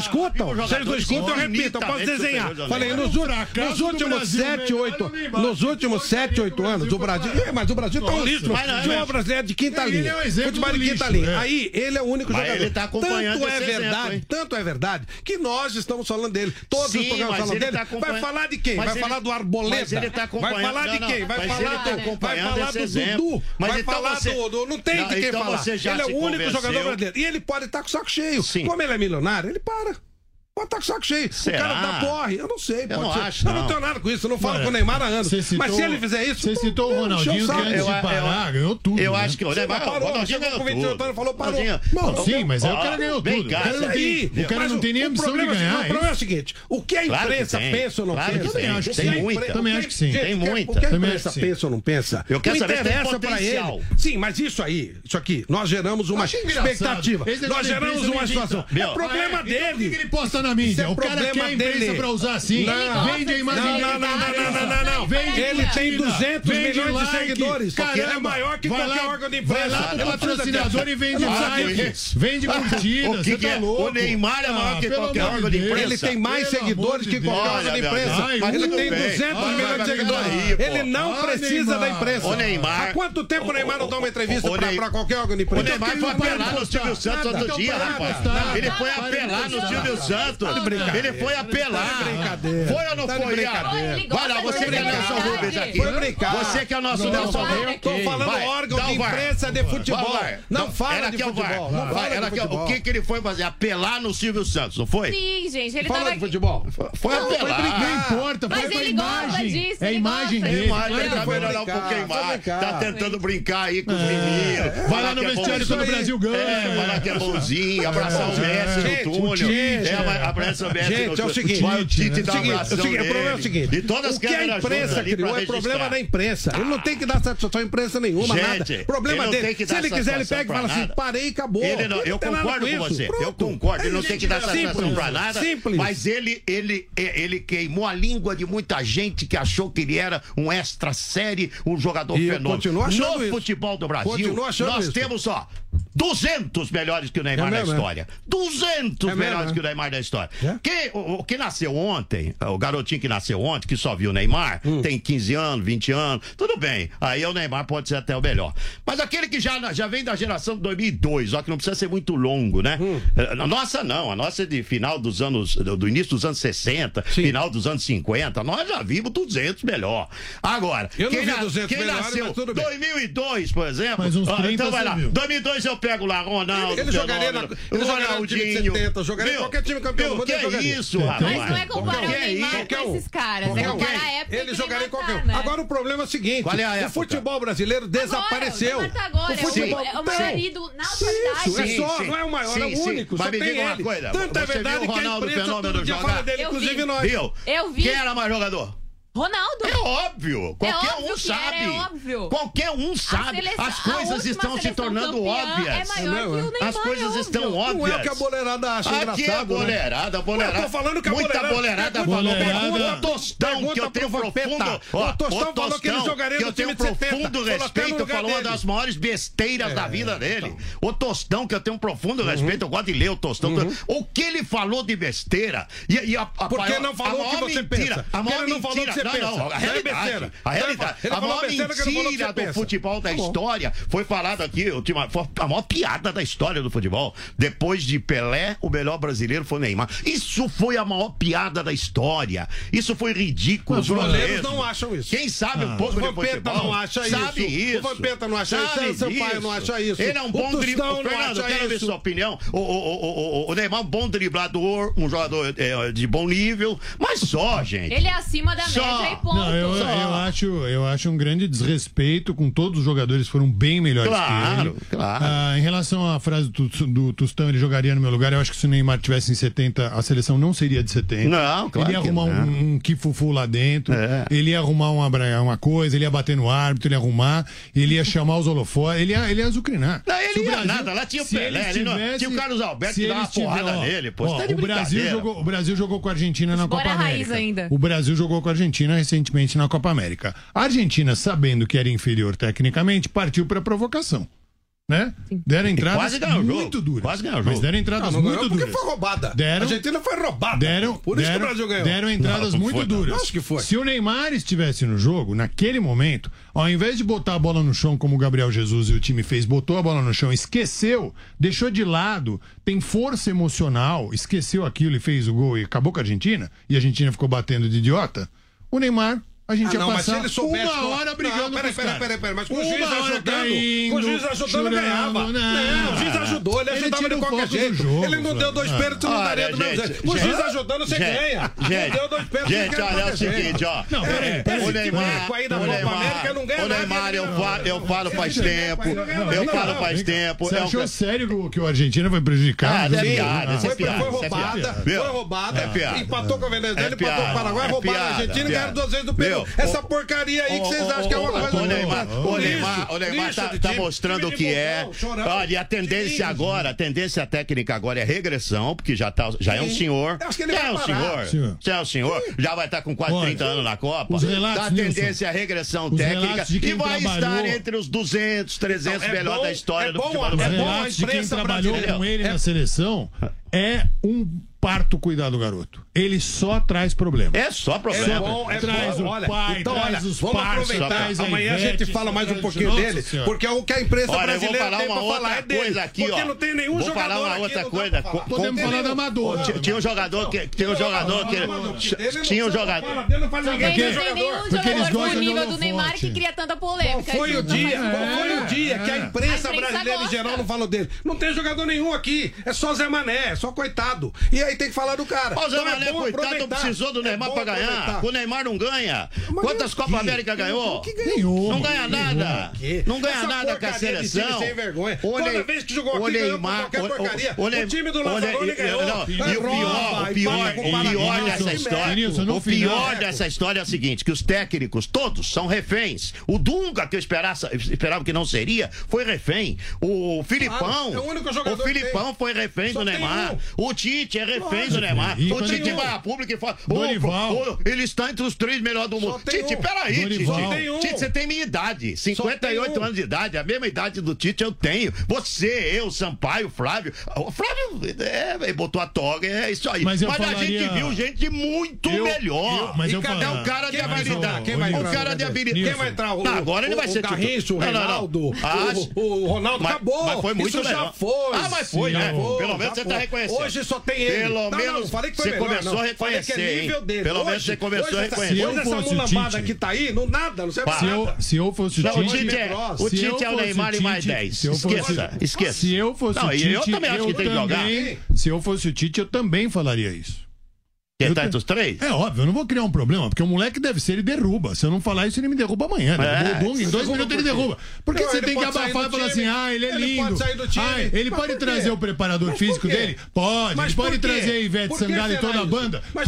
Vocês não escutam, eu repito, eu posso desenhar. Falei, nos últimos 7, 8 anos, o Brasil. Mas o Brasil tá um lixo. Futebol brasileiro de quinta linha. Futebol de quinta linha. Aí, ele é o único jogador. Ele tá acompanhando tanto é verdade que nós estamos falando dele. Todos os programas falam dele. Vai falar de quem? Vai falar do Arboleda? Vai falar de quem? Vai falar do Dudu? Vai falar do... Não tem de quem falar. Ele é o único jogador brasileiro. E ele pode estar com o saco cheio. Como ele é milionário, ele para. Pode estar com o saco cheio. Será? O cara dá porre. Eu não sei. Eu não acho, não tenho nada com isso. Eu não falo com o Neymar há anos. Mas se ele fizer isso... Você citou o Ronaldinho, que antes de parar, ganhou tudo. Eu acho que o Neymar parou. Chegou com 28 anos, falou, parou. Sim, mas aí o cara ganhou tudo. O cara não tem nem ambição de ganhar. O problema é o seguinte, o que a imprensa pensa ou não pensa... Também acho que sim. Também acho que sim. Tem muita. O que a imprensa pensa ou não pensa... Eu quero saber se tem potencial. Sim, mas isso aqui, nós geramos uma expectativa. Nós geramos uma situação. É problema dele. O que ele posta na mídia? O cara quer a imprensa pra usar assim. Vende a imagem. Não. Ele tem 200 milhões de seguidores. Ele é maior que qualquer órgão de imprensa. Vai lá pro patrocinador e vende like. Vende curtida. Você tá louco. O Neymar é maior que qualquer órgão de imprensa. Ele tem mais seguidores que qualquer órgão de imprensa. Ele tem 200 milhões de seguidores. Ele não precisa da imprensa. O Neymar... Há quanto tempo o Neymar não dá uma entrevista pra qualquer órgão de imprensa? O Neymar foi apelar no Silvio Santos outro dia, rapaz. Ele foi apelar no Silvio Santos. Ele foi apelar. Foi ou não foi? Vai lá, você que é Nelson Rubens aqui. Você que é o nosso Nelson Rubens. Tô falando órgão de imprensa de futebol. Não fala de futebol. O que ele foi fazer? Apelar no Silvio Santos, não foi? Sim, gente. Ele fala de futebol. Foi apelar. Não importa, foi a imagem. É a imagem dele. Ele tá melhorar um pouco a imagem. Tá tentando brincar aí com os meninos. Vai lá no vestiário quando o Brasil ganha. Falar que é bonzinho, abraçar o Messi no túnel. Abraça o Messi no túnel. É o seguinte, o problema é o seguinte, o que a imprensa criou é problema da imprensa. Ele não tem que dar satisfação à imprensa nenhuma, nada. Problema dele. Se ele quiser, ele pega e fala assim, parei e acabou. Eu concordo com você. Eu concordo. Ele não tem que dar satisfação pra nada. Mas ele queimou a língua de muita gente que achou que ele era um extra série, um jogador fenômeno. No futebol do Brasil, nós temos, 200 melhores que o Neymar na história. 200 melhores que o Neymar na história. O que nasceu ontem, o garotinho que nasceu ontem, que só viu o Neymar, tem 15 anos, 20 anos, tudo bem. Aí o Neymar pode ser até o melhor. Mas aquele que já vem da geração de 2002, ó, que não precisa ser muito longo, né? A nossa não, a nossa é de final dos anos, do início dos anos 60, final dos anos 50, nós já vimos 200 melhor. Agora, quem nasceu 2002, por exemplo, então vai lá, 2002 eu pego lá, Ronaldo, ele jogaria no time de 70, jogaria qualquer time campeão do mundo. Que é isso, rapaz? Mas não é comparar o Neymar com esses caras, é comparar a época. Ele jogaria qualquer um. Agora o problema é o seguinte, o futebol brasileiro desapareceu. O futebol é o marido na atualidade. Não é o maior, é o único, só tem ele. Tanto é verdade que a imprensa todo dia fala dele, inclusive nós. Eu vi. Quem era mais jogador? Ronaldo. É óbvio. Qualquer um sabe. É óbvio. Qualquer um sabe. As coisas estão se tornando óbvias. É maior que o Neymar, as coisas estão óbvias. Não é o que a boleirada acha engraçado. Aqui é boleirada. Eu tô falando que a boleirada falou. O Tostão, que eu tenho profundo... O Tostão falou que ele jogaria no time de 70. Que eu tenho profundo respeito, falou uma das maiores besteiras da vida dele. O Tostão, que eu tenho um profundo respeito, eu gosto de ler o Tostão. O que ele falou de besteira... Por que não falou o que você pensa? A maior mentira... Não, a realidade. A maior mentira do futebol da história foi falado aqui, foi a maior piada da história do futebol. Depois de Pelé, o melhor brasileiro foi Neymar. Isso foi a maior piada da história. Isso foi ridículo. Os goleiros não acham isso. Quem sabe um pouco de futebol não acha sabe isso. O Vampeta não acha isso. O Sampaio não acha isso. Ele é um bom driblador. Fernando, quero ver sua opinião. O Neymar é um bom driblador, um jogador de bom nível, mas só, gente. Ele é acima da média e ponto. Não, eu acho um grande desrespeito com todos os jogadores que foram bem melhores que ele. Claro. Em relação à frase do Tostão, ele jogaria no meu lugar. Eu acho que se o Neymar tivesse em 70, a seleção não seria de 70. Não, claro. Ele ia arrumar um kifufu lá dentro, ele ia arrumar uma coisa, ele ia bater no árbitro, ele ia arrumar, ele ia chamar os holofotes, ele ia azucrinar. Não, ele ia nada, lá tinha o Pelé, tinha o Carlos Alberto que dava uma porrada nele. Pô, o Brasil jogou com a Argentina na Copa América. Ainda. O Brasil jogou com a Argentina recentemente na Copa América. A Argentina, sabendo que era inferior tecnicamente, partiu para provocação. né? Deram entradas quase ganhou muito duras. Quase ganhou o jogo. Mas deram entradas Não muito ganhou duras. porque foi roubada. Deram, a Argentina foi roubada. Por isso que o Brasil ganhou. Deram entradas muito duras. Acho que foi. Se o Neymar estivesse no jogo, naquele momento, ao invés de botar a bola no chão como o Gabriel Jesus e o time fez, botou a bola no chão, esqueceu, deixou de lado, tem força emocional, esqueceu aquilo e fez o gol e acabou com a Argentina, e a Argentina ficou batendo de idiota, o Neymar... A gente ia passar mas se ele soubesse, uma hora brigando com os caras. Peraí, mas com o juiz ajudando, ganhava. Não, o juiz ajudou, ele ajudava de qualquer jeito. Ele não deu 2 pênaltis, não daria do mesmo jeito. O juiz ajudando, você ganha. Não deu 2 pênaltis, gente, olha, é o seguinte, ó. O Neymar, o Neymar, eu falo faz tempo, Você achou sério que o Argentina foi prejudicado? É piada, foi roubada, empatou com a Venezuela, empatou com o Paraguai, roubaram a Argentina e ganharam 2 vezes do Peru. Essa porcaria aí que vocês acham que é uma coisa. O Neymar tá mostrando o que é. Olha, a tendência técnica agora é regressão, porque já é um senhor. Já é um senhor. Já vai estar com quase 30 anos na Copa. A tendência é regressão técnica e vai estar entre os 200, 300 melhores da história do futebol. Os relatos de quem trabalhou com ele na seleção é um parto cuidar do garoto. Ele só traz problema. É só problema. Traz o pai, então, traz os vamos parceiros, aproveitar. Amanhã a gente fala mais um pouquinho dele, porque é o que a imprensa brasileira tem pra falar é dele. Porque não tem nenhum jogador. Vou falar uma outra coisa. Podemos falar da Amadora. Tinha um jogador que... Tinha um jogador... Porque eles gostam do nível do Neymar que cria tanta polêmica. Foi o dia que a imprensa brasileira em geral não falou dele. Não tem jogador nenhum aqui. É só Zé Mané, é só coitado. E aí tem que falar do cara. O Zé Mané, coitado, não precisou do Neymar pra ganhar. O Neymar não ganha. Quantas Copas América ganhou? Ganhou. Não ganha nada. Não ganha nada com a seleção. Sem vergonha. Toda vez que jogou aqui, ganhou por qualquer porcaria. O time do Lazzaroni ganhou. E o pior dessa história é o seguinte, que os técnicos todos são reféns. O Dunga, que eu esperava que não seria, foi refém. O Filipão, foi refém do Neymar. O Tite é refém do Neymar. O Tite vai a público e fala: ele está entre os 3 melhores do mundo. Tite, peraí, Tite, você tem minha idade, 58 anos de idade, a mesma idade do Tite eu tenho. Você, eu, Sampaio, Flávio. O Flávio botou a toga, é isso aí. Mas a gente viu gente muito melhor. E cadê o cara de habilidade? Quem vai entrar? O cara de habilidade. Quem vai entrar? Agora ele vai ser Garrincha, o Reinaldo, o Ronaldo, acabou. Mas foi muito melhor. Já foi. Mas foi, né? Pelo menos você tá reconhecendo. Hoje só tem ele. Pelo menos falei que foi você começou a reconhecer, hein? Pelo menos você começou a reconhecer. Hoje essa mulambada que tá aí, não serve pra nada. Se eu fosse o Tite... O Tite é o Neymar e mais 10. Esqueça. Se eu fosse o Tite, eu também acho que tem que jogar. Se eu fosse o Tite, eu também falaria isso. Quem tá entre os 3? É óbvio, eu não vou criar um problema, porque o moleque deve ser, ele derruba. Se eu não falar isso, ele me derruba amanhã. Em 2 minutos ele derruba. Porque você tem que abafar e falar assim, ele é lindo. Ele pode trazer o preparador físico dele? Pode. Ele pode trazer a Ivete Sangalo e toda a banda? Pode.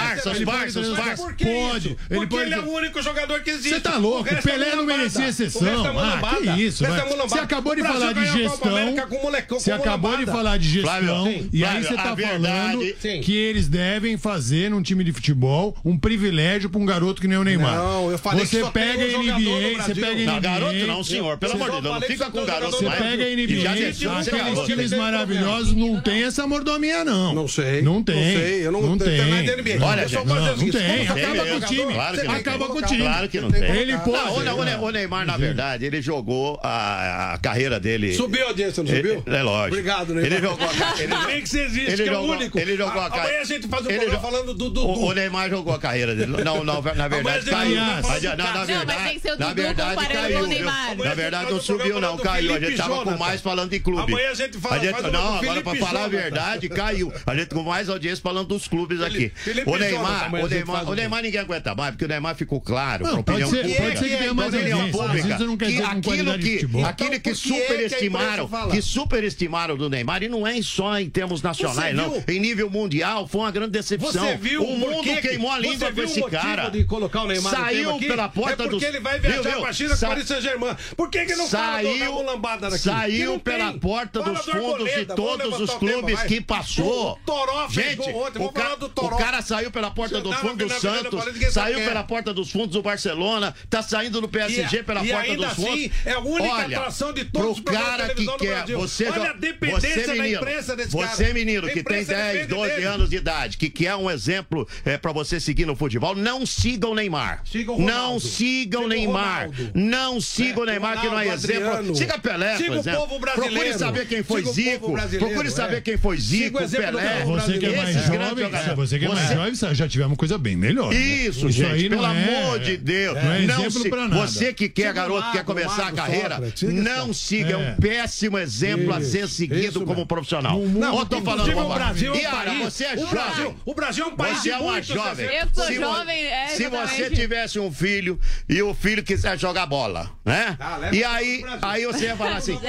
Pode. Porque ele é o único jogador que existe. Você tá louco? Pelé não merecia exceção. Que isso, você acabou de falar de gestão. Você acabou de falar de gestão. E aí você tá falando que eles devem fazer num time de futebol um privilégio pra um garoto que nem o Neymar. Não, eu falei você pega a NBA, você pega a NBA. Não, garoto não, senhor. Pelo amor de Deus, não fica com garoto. Você pega a NBA, aqueles times maravilhosos, não tem essa mordomia, não. Não sei. Não tem. Eu não tem. Olha, gente, não tem. Acaba com o time. Acaba com o time. Claro que não tem. Ele pode. O Neymar, na verdade, ele jogou a carreira dele. Subiu a audiência, não subiu? É lógico. Obrigado, Neymar. Ele jogou a carreira. Ele que você existe, que é o único. Ele jogou a carreira. Amanhã a gente faz um programa falando do Dudu. O Neymar jogou a carreira dele. Não, na verdade caiu. Na verdade caiu. Na verdade não subiu, não. Caiu. A gente tava com mais falando de clube. Amanhã a gente fala. Não, agora pra falar a verdade, caiu. A gente com mais audiência falando dos clubes aqui. O Neymar ninguém aguenta mais, porque o Neymar ficou claro. Pode ser que tenha mais audiência. Aquele que superestimaram do Neymar, e não é só em termos nacionais, não. Em nível mundial, foi uma grande decepção. competição. viu O mundo queimou a língua com esse cara. De colocar o Neymar saiu pela porta porque ele vai viajar pra China com o Paris Saint-Germain. Por que não fala da mulambada daqui? Saiu pela porta dos fundos de todos os clubes que passou. O Toró fez gol ontem. Vamos falar do Toró. O cara saiu pela porta dos fundos do Santos, saiu pela porta dos fundos do Barcelona, tá saindo do PSG pela porta dos fundos. Assim, é a única atração de todos os cara que quer, Olha a dependência da imprensa desse cara. Você, menino, que tem 10, 12 anos de idade, que quer um exemplo pra você seguir no futebol, não siga o Neymar. Não siga o Neymar. Não siga o Neymar, que não é exemplo. Siga Pelé, por exemplo. Procure saber quem foi Zico. Procure saber quem foi Zico, Pelé. Você que é mais jovem, você que é mais jovem, já tivemos uma coisa bem melhor. Isso, gente, pelo amor de Deus. Não é exemplo pra nada. Você que quer, garoto, quer começar a carreira, não siga. É um péssimo exemplo a ser seguido como profissional. Não, eu tô falando o Brasil é um Yara, país. você é jovem. O Brasil é um país Você é uma jovem. Eu sou jovem, Se você tivesse um filho e o filho quiser jogar bola, né? E aí você ia falar assim,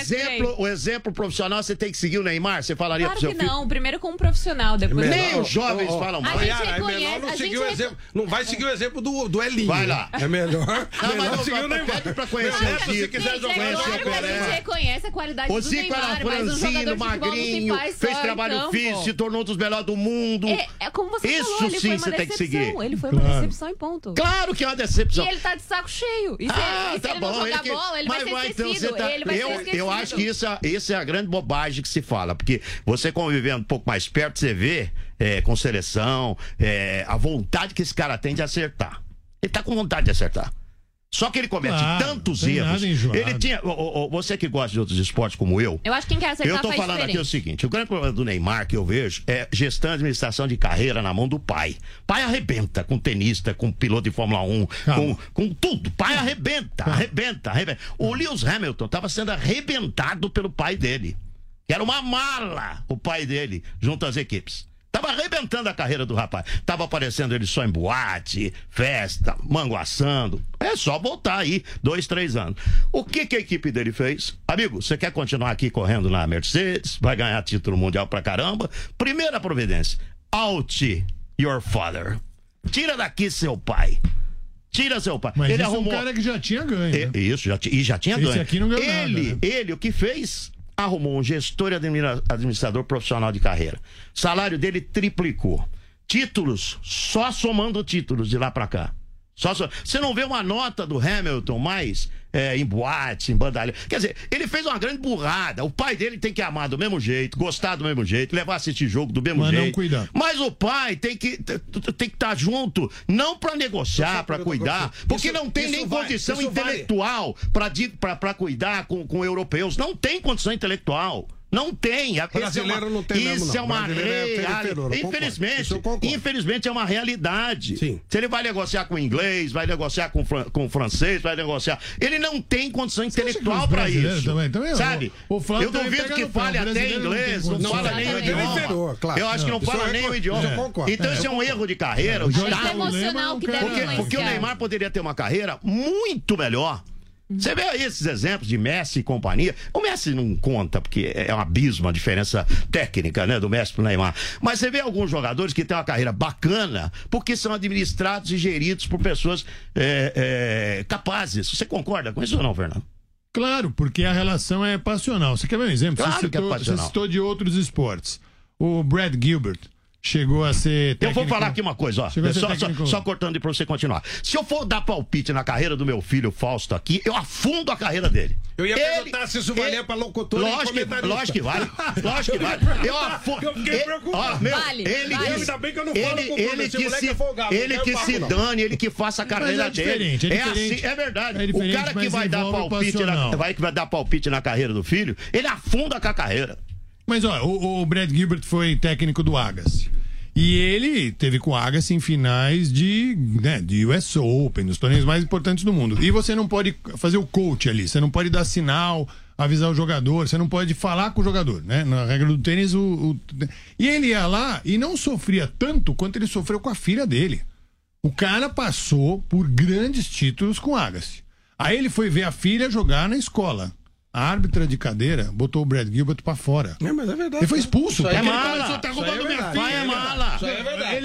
o exemplo profissional, você tem que seguir o Neymar? Você falaria claro pro seu filho? Não, primeiro com um profissional, depois... Nem os jovens falam mais. A gente reconhece... Não vai seguir o exemplo do Elinho. Vai lá. É melhor. Não, mas não seguir o Neymar. Pra conhecer o Zico. A gente reconhece a qualidade do Neymar, mas um jogador de futebol não se faz só fez trabalho físico, se tornou um dos melhores do mundo. É como você falou, ele sim, foi você uma tem que seguir. decepção. Ele foi uma decepção em ponto. Claro que é uma decepção. E ele tá de saco cheio. E se ele não jogar bola, ele vai ser esquecido. Ele vai ser esquecido. Eu acho que isso é a grande bobagem que se fala, porque você convivendo um pouco mais perto, você vê com seleção, a vontade que esse cara tem de acertar. Ele tá com vontade de acertar. Só que ele comete tantos erros. Ele tinha. Você que gosta de outros esportes como eu. Eu acho que quem quer acertar eu tô falando diferente. aqui o seguinte: o grande problema do Neymar que eu vejo é gestão e administração de carreira na mão do pai. Pai arrebenta com tenista, com piloto de Fórmula 1, com tudo. Pai arrebenta. O Lewis Hamilton estava sendo arrebentado pelo pai dele. Que era uma mala, o pai dele, junto às equipes. Tava arrebentando a carreira do rapaz. Tava aparecendo ele só em boate, festa, mango assando. É só voltar aí, 2, 3 anos. O que a equipe dele fez? Amigo, você quer continuar aqui correndo na Mercedes? Vai ganhar título mundial pra caramba? Primeira providência. Out your father. Tira daqui seu pai. Tira seu pai. Mas ele esse arrumou... é um cara que já tinha ganho, né? Isso, já tinha ganho. Esse aqui não ganhou nada, né? Ele, o que fez... arrumou um gestor e administrador profissional de carreira. O salário dele triplicou. Títulos, só somando títulos de lá pra cá. Você não vê uma nota do Hamilton mais em boate, em bandalha. Quer dizer, ele fez uma grande burrada. O pai dele tem que amar do mesmo jeito, gostar do mesmo jeito, levar a assistir jogo do mesmo jeito. Não cuidar. Mas o pai tem que estar junto, não pra negociar, pra cuidar, porque não tem nem condição intelectual pra cuidar com europeus. Não tem condição intelectual. Não tem. Brasileiro não tem mesmo, não. Isso é uma realidade. Infelizmente é uma realidade. Sim. Se ele vai negociar com o inglês, vai negociar com o francês, vai negociar. Ele não tem condição intelectual para isso. Também, sabe? Eu duvido que fale até inglês, não fala nem o idioma. Eu acho que não fala nem o idioma. Então isso é um erro de carreira. Porque o Neymar poderia ter uma carreira muito melhor. Você vê aí esses exemplos de Messi e companhia. O Messi não conta, porque é um abismo a diferença técnica, né, do Messi pro Neymar. Mas você vê alguns jogadores que têm uma carreira bacana, porque são administrados e geridos por pessoas capazes. Você concorda com isso ou não, Fernando? Claro, porque a relação é passional. Você quer ver um exemplo? Claro que é passional. Você citou de outros esportes. O Brad Gilbert chegou a ser técnico... Eu vou falar aqui uma coisa, ó. Só cortando pra você continuar. Se eu for dar palpite na carreira do meu filho Fausto aqui, eu afundo a carreira dele. Eu ia perguntar se isso valia pra locutor e comentarista. Lógico que vale. Lógico que vale. Eu fiquei preocupado. Ainda bem que eu não falo com ele que se dane, ele que faça a carreira dele. É verdade. O cara que vai dar palpite na carreira do filho, ele afunda com a carreira. Mas, ó, o Brad Gilbert foi técnico do Agassi. E ele teve com o Agassi em finais de US Open, dos torneios mais importantes do mundo. E você não pode fazer o coach ali, você não pode dar sinal, avisar o jogador, você não pode falar com o jogador, né? Na regra do tênis, E ele ia lá e não sofria tanto quanto ele sofreu com a filha dele. O cara passou por grandes títulos com o Agassi. Aí ele foi ver a filha jogar na escola. A árbitra de cadeira botou o Brad Gilbert pra fora. Mas é verdade. Ele foi expulso. É mala. Tá roubando minha filha. É mala.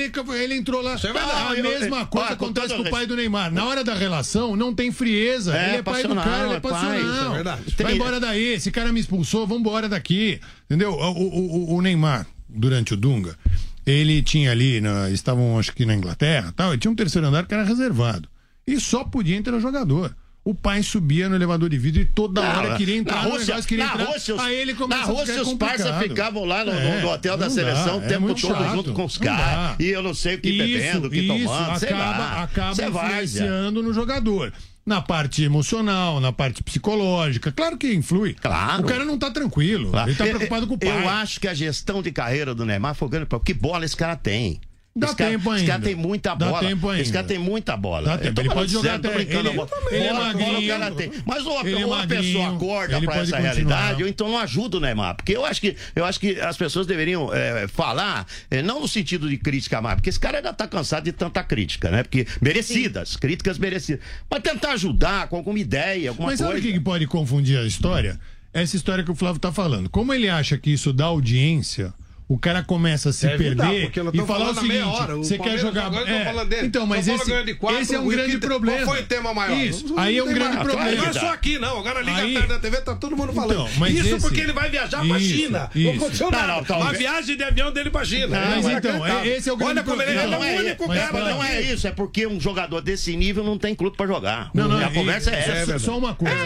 ele entrou lá. A mesma coisa acontece com o pai do Neymar. Na hora da relação, não tem frieza. Ele é pai do cara, ele é passional. Vai embora daí, esse cara me expulsou, vambora daqui. Entendeu? O Neymar, durante o Dunga, ele tinha ali, estavam acho que na Inglaterra, tal, e tinha um terceiro andar que era reservado. E só podia entrar jogador. O pai subia no elevador de vidro e toda hora queria entrar no negócio, queria entrar. Aí ele começou a ficar Na Rússia, os parceiros ficavam lá no hotel da seleção o tempo todo junto com os caras. E eu não sei o que bebendo, o que tomando, sei lá. Acaba influenciando no jogador. Na parte emocional, na parte psicológica. Claro que influi. Claro. O cara não tá tranquilo. Ele tá preocupado com o pai. Eu acho que a gestão de carreira do Neymar foi grande. Que bola esse cara tem? Dá tempo ainda. Esse cara tem muita bola. Dá tempo ainda. Esse cara tem muita bola. Dá tempo. Ele pode jogar até... Ele é magrinho. O cara tem. Mas uma pessoa acorda pra essa realidade, ou então não ajuda o Neymar. Porque eu acho que as pessoas deveriam falar, não no sentido de crítica mais, porque esse cara ainda tá cansado de tanta crítica, né? Porque merecidas, críticas merecidas. Mas tentar ajudar com alguma ideia, alguma coisa. Mas sabe o que pode confundir a história? Essa história que o Flávio tá falando. Como ele acha que isso dá audiência... O cara começa a se perder e falar o seguinte, você quer jogar... Então, mas esse é um grande problema. Qual foi o tema maior? Isso, aí é um grande problema. Não é só aqui, não. Agora liga a tarde da TV, tá todo mundo falando. Isso porque ele vai viajar pra China. Não aconteceu nada. A viagem de avião dele pra China. Mas então, esse é o grande problema. Olha como ele é o único cara. Não é isso, é porque um jogador desse nível não tem clube pra jogar. Não, a conversa é essa. Só uma coisa.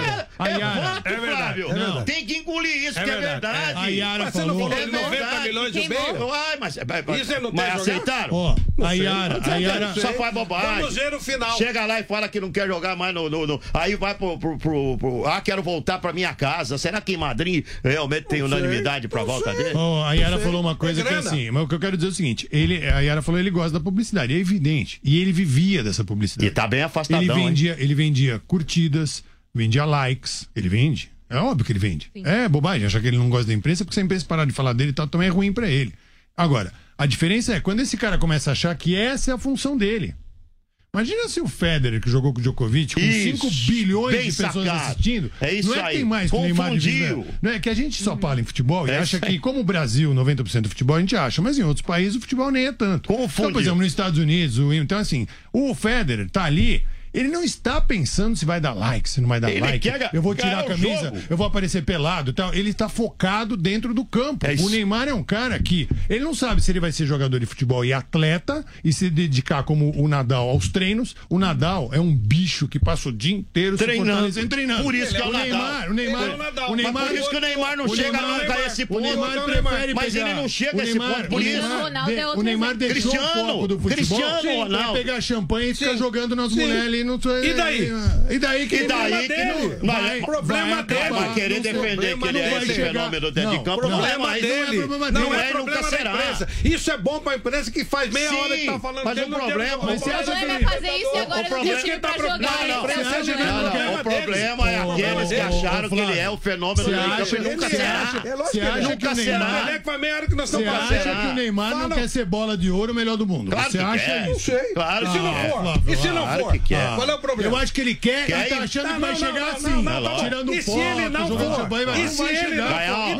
É verdade. Tem que engolir isso, que é verdade. A Yara falou... Você não falou 90 milhões de bem? Isso não tem aceitaram? A Yara só faz bobagem. Vamos ver o final. Chega lá e fala que não quer jogar mais aí vai pro quero voltar pra minha casa. Será que em Madrid realmente tem unanimidade pra volta dele? A Yara falou uma coisa que é assim, mas o que eu quero dizer é o seguinte, a Yara falou que ele gosta da publicidade, é evidente, e ele vivia dessa publicidade. E tá bem afastadão. Ele vendia curtidas, vendia likes, ele vende. É óbvio que ele vende. Sim. É bobagem achar que ele não gosta da imprensa, porque se a imprensa parar de falar dele e tal, também é ruim pra ele. Agora, a diferença é quando esse cara começa a achar que essa é a função dele. Imagina se o Federer, que jogou com o Djokovic, com 5 bilhões de pessoas assistindo, não é que tem mais que o Neymar de... Não é que a gente só fala em futebol e acha que, como o Brasil, 90% do futebol, a gente acha, mas em outros países o futebol nem é tanto. Então, por exemplo, nos Estados Unidos, então assim, o Federer tá ali... Ele não está pensando se vai dar like, se não vai dar like. Eu vou tirar a camisa, eu vou aparecer pelado e tal. Ele está focado dentro do campo. O Neymar é um cara que ele não sabe se ele vai ser jogador de futebol e atleta e se dedicar como o Nadal aos treinos. O Nadal é um bicho que passa o dia inteiro treinando. Por isso que é o Neymar. Por isso que o Neymar não chega nunca a esse ponto. Mas ele não chega a esse ponto. Por isso. O Neymar deixou o foco do futebol pra pegar champanhe e ficar jogando nas mulheres. E daí? E daí que o problema dele. Vai querer defender que ele é esse fenômeno dentro de campo. Problema dele. Não é problema da imprensa. Isso é bom pra imprensa que faz meia hora que tá falando. Mas o problema... O problema é fazer isso e agora não tem time pra jogar. O problema é aqueles que acharam que ele é o fenômeno do campo e nunca será. Nunca será. Você acha que o Neymar não quer ser bola de ouro o melhor do mundo? Você acha isso? Claro. E se não for? Qual é o problema? Eu acho que ele quer e tá achando que vai chegar assim. Tirando e se ele não for? E se ele não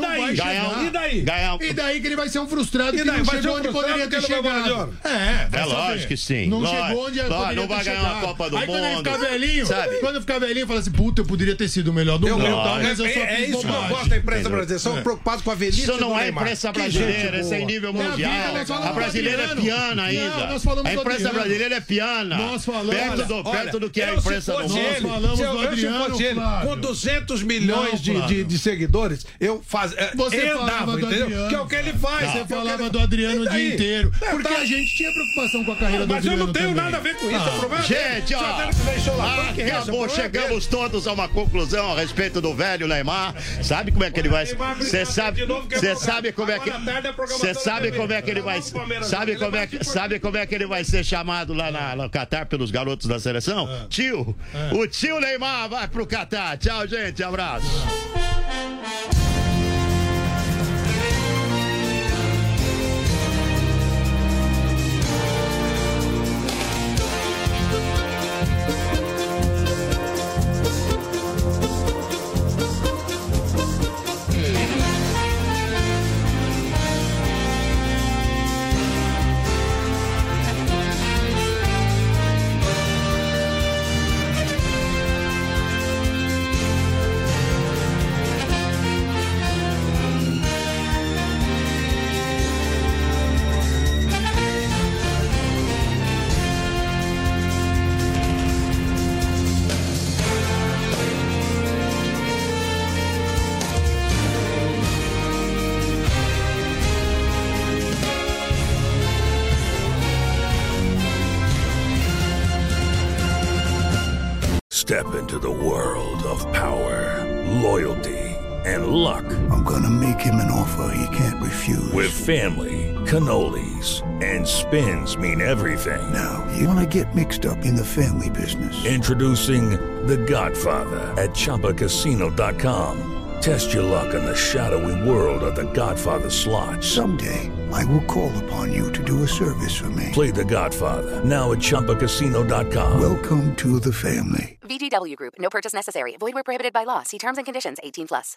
for? E daí que ele vai ser um frustrado que não chegou onde poderia ter chegado. É lógico que sim. Não chegou onde poderia ter chegado. Não vai ganhar uma Copa do Mundo. Quando ficar velhinho, fala assim, puta, eu poderia ter sido o melhor do mundo. Mas eu só fiz isso que eu gosto da imprensa brasileira. São preocupados com a velhice. Isso não é imprensa brasileira, isso é em nível mundial. A brasileira é piana ainda. A imprensa brasileira é piana. Perto do que é a imprensa do mundo. Se eu fosse ele, com 200 milhões de seguidores, eu andava, entendeu? Que é o que ele faz. Você falava do Adriano o dia inteiro. Porque a gente tinha preocupação com a carreira do Adriano. Mas eu não tenho nada a ver com isso. O problema gente, acabou. Chegamos todos a uma conclusão a respeito do velho Neymar. Sabe como é que ele vai... Você sabe como é que... Você sabe como é que ele vai... Sabe como é que ele vai ser chamado lá no Catar pelos garotos da seleção? Tio. O tio Neymar vai pro Catar. Tchau, gente. Abraço. Step into the world of power, loyalty, and luck. I'm gonna make him an offer he can't refuse. With family, cannolis, and spins mean everything. Now, you wanna get mixed up in the family business. Introducing The Godfather at ChumbaCasino.com. Test your luck in the shadowy world of The Godfather slot. Someday, I will call upon you to do a service for me. Play The Godfather, now at ChumbaCasino.com. Welcome to the family. VGW Group. No purchase necessary. Void where prohibited by law. See terms and conditions. 18+.